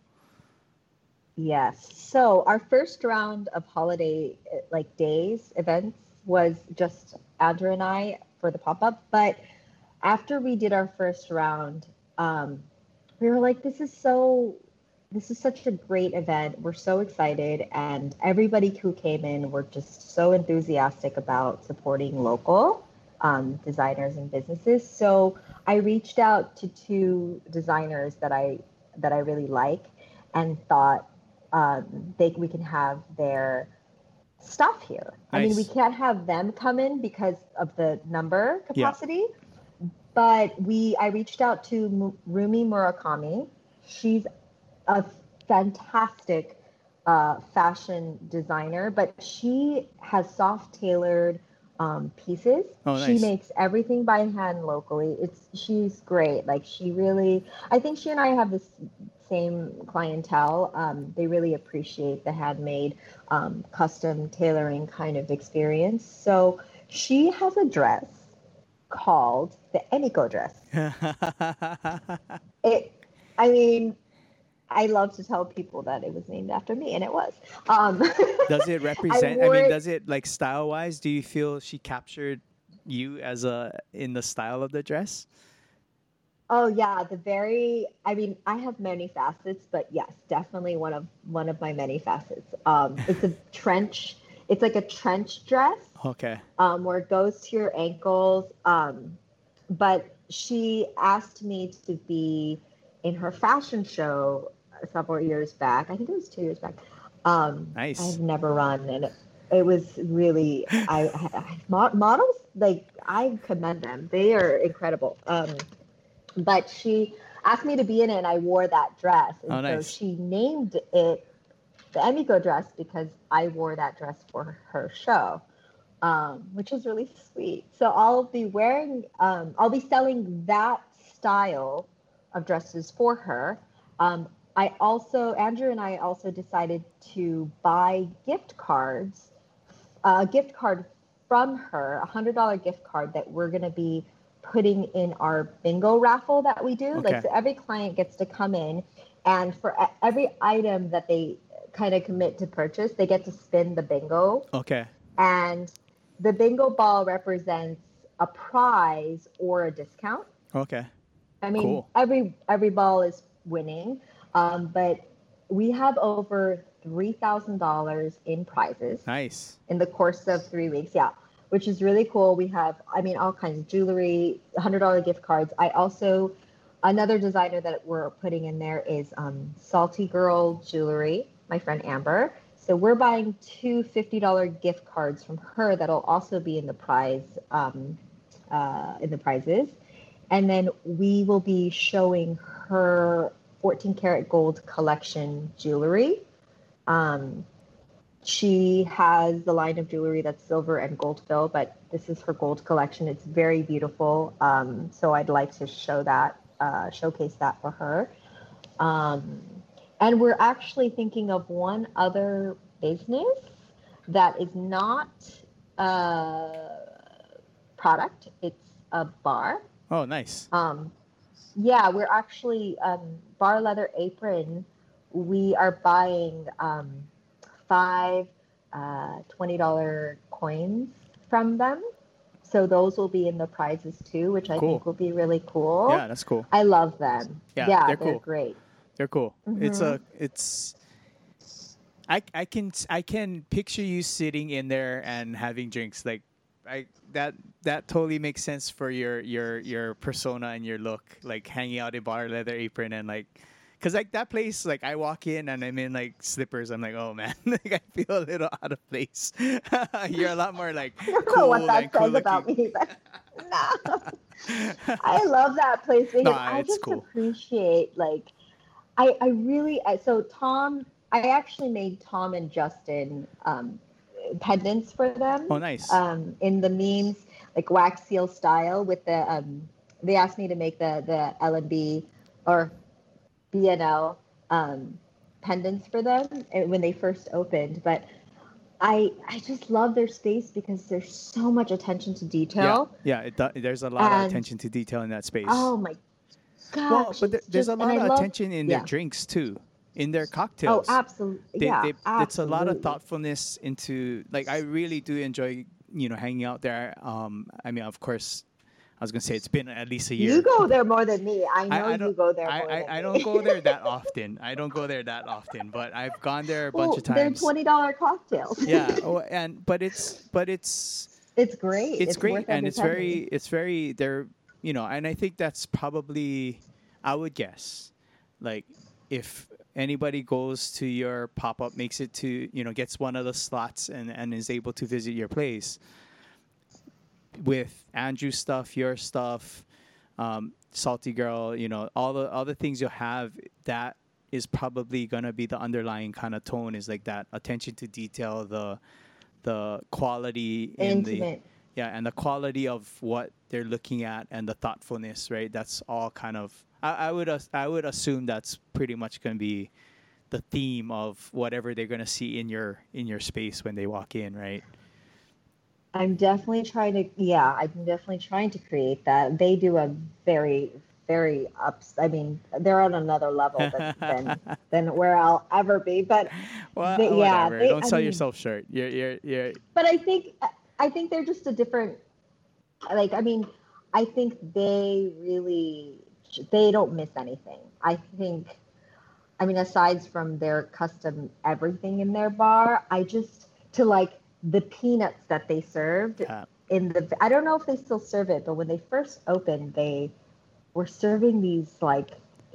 Yes. So our first round of holiday uh, like days events was just Andrew and I for the pop up. But after we did our first round, um, we were like, this is so, this is such a great event. We're so excited. And everybody who came in were just so enthusiastic about supporting local um, designers and businesses. So I reached out to two designers that I that I really like, and thought um, they we can have their stuff here. I mean, we Nice. can't have them come in because of the number Yeah. capacity, but we I reached out to Mu- Rumi Murakami. She's a fantastic uh, fashion designer, but she has soft tailored um, pieces. Oh, She nice. makes everything by hand locally. It's she's great. Like, she really, I think she and I have this same clientele. Um, they really appreciate the handmade, um, custom tailoring kind of experience. So she has a dress called the Emiko dress. It, I mean, I love to tell people that it was named after me, and it was. Um, Does it I represent? I wore mean, it. does it, like, style wise? Do you feel she captured you as a in the style of the dress? Oh yeah, the very. I mean, I have many facets, but yes, definitely one of one of my many facets. Um, it's a trench. It's like a trench dress, Okay. um, where it goes to your ankles. Um, but she asked me to be in her fashion show several years back. I think it was two years back. Um, Nice. I've never run, and it, it was really. I, I, I mo- models, like, I commend them. They are incredible. Um, but she asked me to be in it, and I wore that dress, and Oh, so nice. she named it the Emiko dress because I wore that dress for her show, um, which is really sweet. So I'll be wearing, um, I'll be selling that style of dresses for her. Um, I also, Andrew and I also decided to buy gift cards, a gift card from her, a hundred dollar gift card that we're going to be putting in our bingo raffle that we do. Okay. Like, so every client gets to come in, and for e- every item that they kind of commit to purchase, they get to spin the bingo. Okay. And the bingo ball represents a prize or a discount. Okay. I mean, Cool. every every ball is winning, um, but we have over three thousand dollars in prizes. Nice. In the course of three weeks. Yeah, which is really cool. We have, I mean, all kinds of jewelry, one hundred dollar gift cards. I also, another designer that we're putting in there is um, Salty Girl Jewelry, my friend Amber. So we're buying two fifty dollar gift cards from her that'll also be in the prize, um, uh, in the prizes. And then we will be showing her fourteen karat gold collection jewelry. Um, she has the line of jewelry that's silver and gold fill, but this is her gold collection. It's very beautiful. Um, so I'd like to show that, uh, showcase that for her. Um, and we're actually thinking of one other business that is not a product. It's a bar. Oh, nice. Um, yeah, we're actually, um, Bar Leather Apron, we are buying um, five uh, twenty dollar coins from them. So those will be in the prizes too, which I Cool. think will be really cool. Yeah, that's cool. I love them. Yeah, Yeah, they're they're, cool. great. They're cool. It's a Mhm. it's I I can I can picture you sitting in there and having drinks like I that that totally makes sense for your your your persona and your look, like hanging out in Bar Leather Apron and like cuz like that place, like I walk in and I'm in like slippers, I'm like, "Oh man, like I feel a little out of place." You're a lot more like I don't know cool what and that cool says about looking. me, but no. I love that place because No, I it's just cool. appreciate, like, I, I really, I, so Tom, I actually made Tom and Justin um, pendants for them Oh, nice. um, in the memes, like wax seal style with the, um, they asked me to make the, the L and B or B N L um, pendants for them uh, when they first opened. But I, I just love their space because there's so much attention to Yeah. detail. Yeah, it do, there's a lot of And attention to detail in that space. oh my Well, gosh, but there, it's there's just, a and lot I of love, attention in their yeah. drinks too, in their Oh, cocktails. absolutely. They, Yeah, they, it's a lot of absolutely. thoughtfulness into like I really do enjoy you know hanging out there. Um, I mean, of course, I was gonna say it's been at least a You year. go there more than me. I know I, I you don't go there I, more I, than I me. don't go there that often. I don't go there that often, but I've gone there a bunch Well, of they're times. twenty dollar cocktails. Yeah. Oh, and but it's but it's It's great. it's It's great worth and every it's very penny. it's very they're you know and I think that's probably I would guess like if anybody goes to your pop-up makes it to you know gets one of the slots and and is able to visit your place with Andrew's stuff, your stuff, um, Salty Girl, you know all the other things you'll have, that is probably gonna be the underlying kind of tone, is like that attention to detail, the the quality in the Intimate. yeah and the quality of what they're looking at and the thoughtfulness, right? That's all kind of I, I would as- I would assume that's pretty much going to be the theme of whatever they're going to see in your in your space when they walk in, right? I'm definitely trying to, yeah, I'm definitely trying to create that. They do a very, very ups. I mean, they're on another level than than, than where I'll ever be. But Well, they, yeah, whatever. they. Don't I sell mean, yourself short. You're you're you're but I think I think they're just a different. Like, I mean, I think they really they don't miss anything. I think. I mean, aside from their custom everything in their bar, I just to like the peanuts that they served yeah. in the. I don't know if they still serve it, but when they first opened, they were serving these like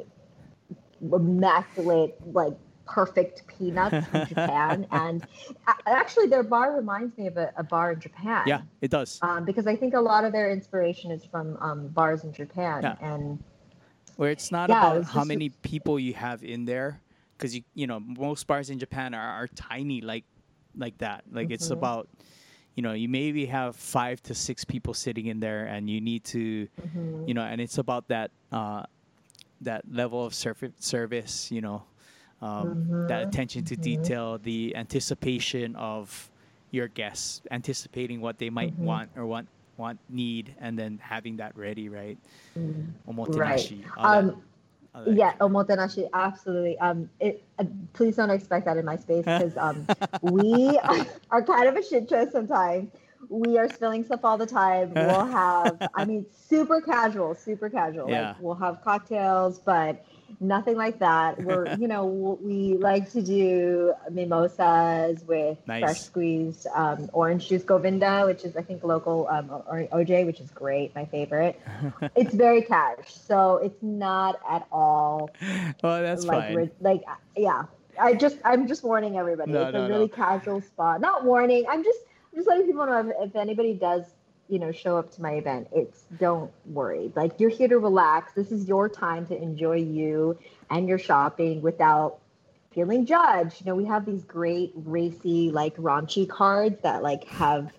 immaculate, like perfect peanuts from Japan, and a- actually, their bar reminds me of a, a bar in Japan. Yeah, it does. Um, because I think a lot of their inspiration is from um, bars in Japan, Yeah. and Where it's not yeah, it about was how just many people you have in there. because you you know most bars in Japan are, are tiny like like that. Like it's Mhm. about, you know, you maybe have five to six people sitting in there, and you need to, Mhm. you know, and it's about that uh, that level of surf- service, you know, um, that Mhm. attention to Mhm. detail, the anticipation of your guests, anticipating what they might Mhm. want or want want need, and then having that ready, right? Mm. Right. Omotenashi, all that, Um, all that. yeah, omotenashi, absolutely. Um, it, uh, please don't expect that in my space because um, we are kind of a shit show sometimes. We are spilling stuff all the time. We'll have, I mean, super casual, super casual. Like Yeah. we'll have cocktails, but nothing like that. We're, you know, we like to do mimosas with fresh Nice. squeezed um, orange juice Govinda, which is I think local um, or O J, which is great, my favorite. It's very cash, so it's not at all Well, that's like fine. ri- like yeah. I just I'm just warning everybody. No, It's a no, really no. casual spot. Not warning. I'm just I'm just letting people know if, if anybody does you know show up to my event. It's don't worry. Like you're here to relax. This is your time to enjoy you and your shopping without feeling judged. You know, we have these great racy like raunchy cards that like have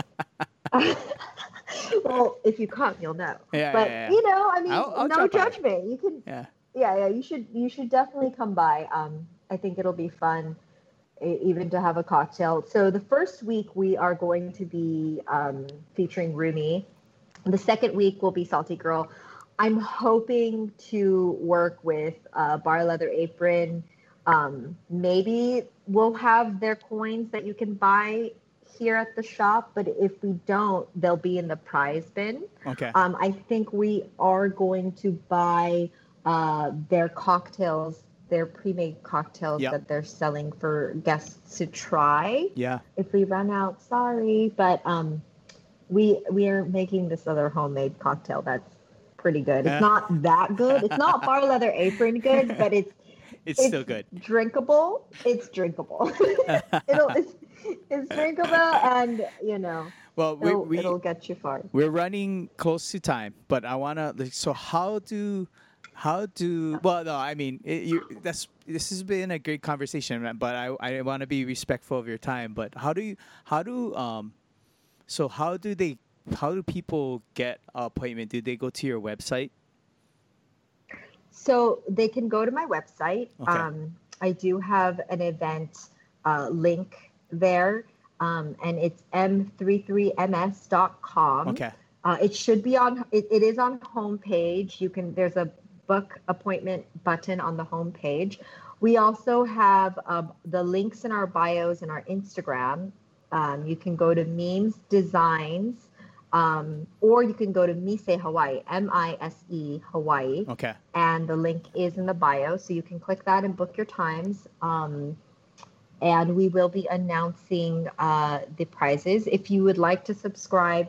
well, if you come, you'll know. Yeah, But yeah, yeah. you know, I mean, I'll, I'll no drop by. judgment. You can, Yeah. yeah, yeah. You should, you should definitely come by. Um, I think it'll be fun, e- even to have a cocktail. So the first week we are going to be um, featuring Rumi. The second week will be Salty Girl. I'm hoping to work with uh, Bar Leather Apron. Um, maybe we'll have their coins that you can buy here at the shop, but if we don't, they'll be in the prize bin. Okay. Um, I think we are going to buy uh, their cocktails, their pre-made cocktails Yep. that they're selling for guests to try. Yeah. If we run out, sorry, but um, we we are making this other homemade cocktail that's pretty good. It's not that good. It's not Bar Leather Apron good, but it's It's it's still good. drinkable. It's drinkable. It'll it's, it's drinkable, and you know Well, we it'll we it'll get you far. we're running close to time, but I wanna like, so how do how do well no I mean it, you that's this has been a great conversation, man, but I I want to be respectful of your time. But how do you how do um so how do they how do people get an appointment? Do they go to your website? So they can go to my website. Okay. Um, I do have an event uh, link there, um, and it's m three three m s dot com. Okay. Uh, it should be on. It, it is on homepage. You can. There's a book appointment button on the homepage. We also have um, the links in our bios and our Instagram. Um, you can go to Memes Designs, um, or you can go to Mise Hawaii, M I S E Hawaii. Okay. And the link is in the bio, so you can click that and book your times. Um, and we will be announcing uh, the prizes. If you would like to subscribe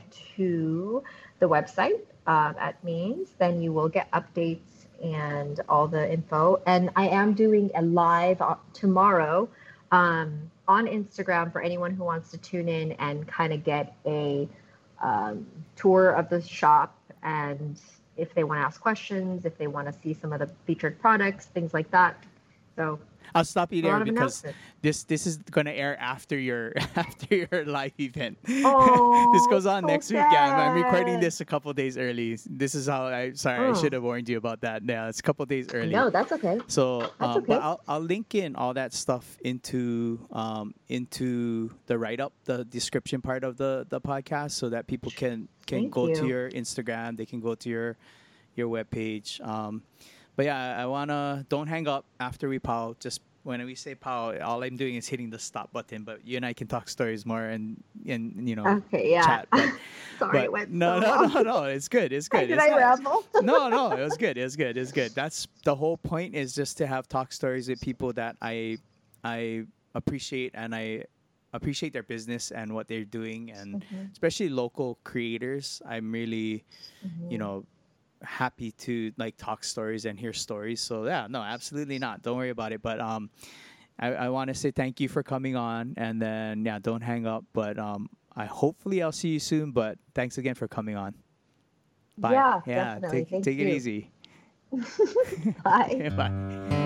to the website uh, at Memes, then you will get updates and all the info. And I am doing a live uh, tomorrow um, on Instagram for anyone who wants to tune in and kind of get a um, tour of the shop, and if they want to ask questions, if they want to see some of the featured products, things like that. So I'll stop you a lot there of because announcements. this this is gonna air after your after your live event. Oh, This goes on so next week. Yeah, I'm, I'm recording sad. this a couple days early. This is how I sorry I Oh. should have warned you about that. Yeah, it's a couple days early. No, that's okay. So, That's um, but okay. I'll I'll link in all that stuff into um into the write up, the description part of the the podcast, so that people can can Thank go to you. your Instagram, they can go to your your webpage. Um, but yeah, I wanna don't hang up after we pow. Just when we say pow, all I'm doing is hitting the stop button. But you and I can talk stories more and and you know Okay, yeah. chat. But, Sorry, but it went no, so no, long. no, no. It's good. It's good. Did it's I nice. ramble? No, no, it was good. It was good. It's good. That's the whole point, is just to have talk stories with people that I I appreciate, and I appreciate their business and what they're doing, and Mhm. especially local creators. I'm really, Mhm. you know, happy to like talk stories and hear stories. So yeah, no, absolutely not. Don't worry about it. But um I, I want to say thank you for coming on, and then yeah, don't hang up. But um I hopefully I'll see you soon. But thanks again for coming on. Bye. Yeah, Yeah, definitely. take Thank take it you. easy. Bye. Bye.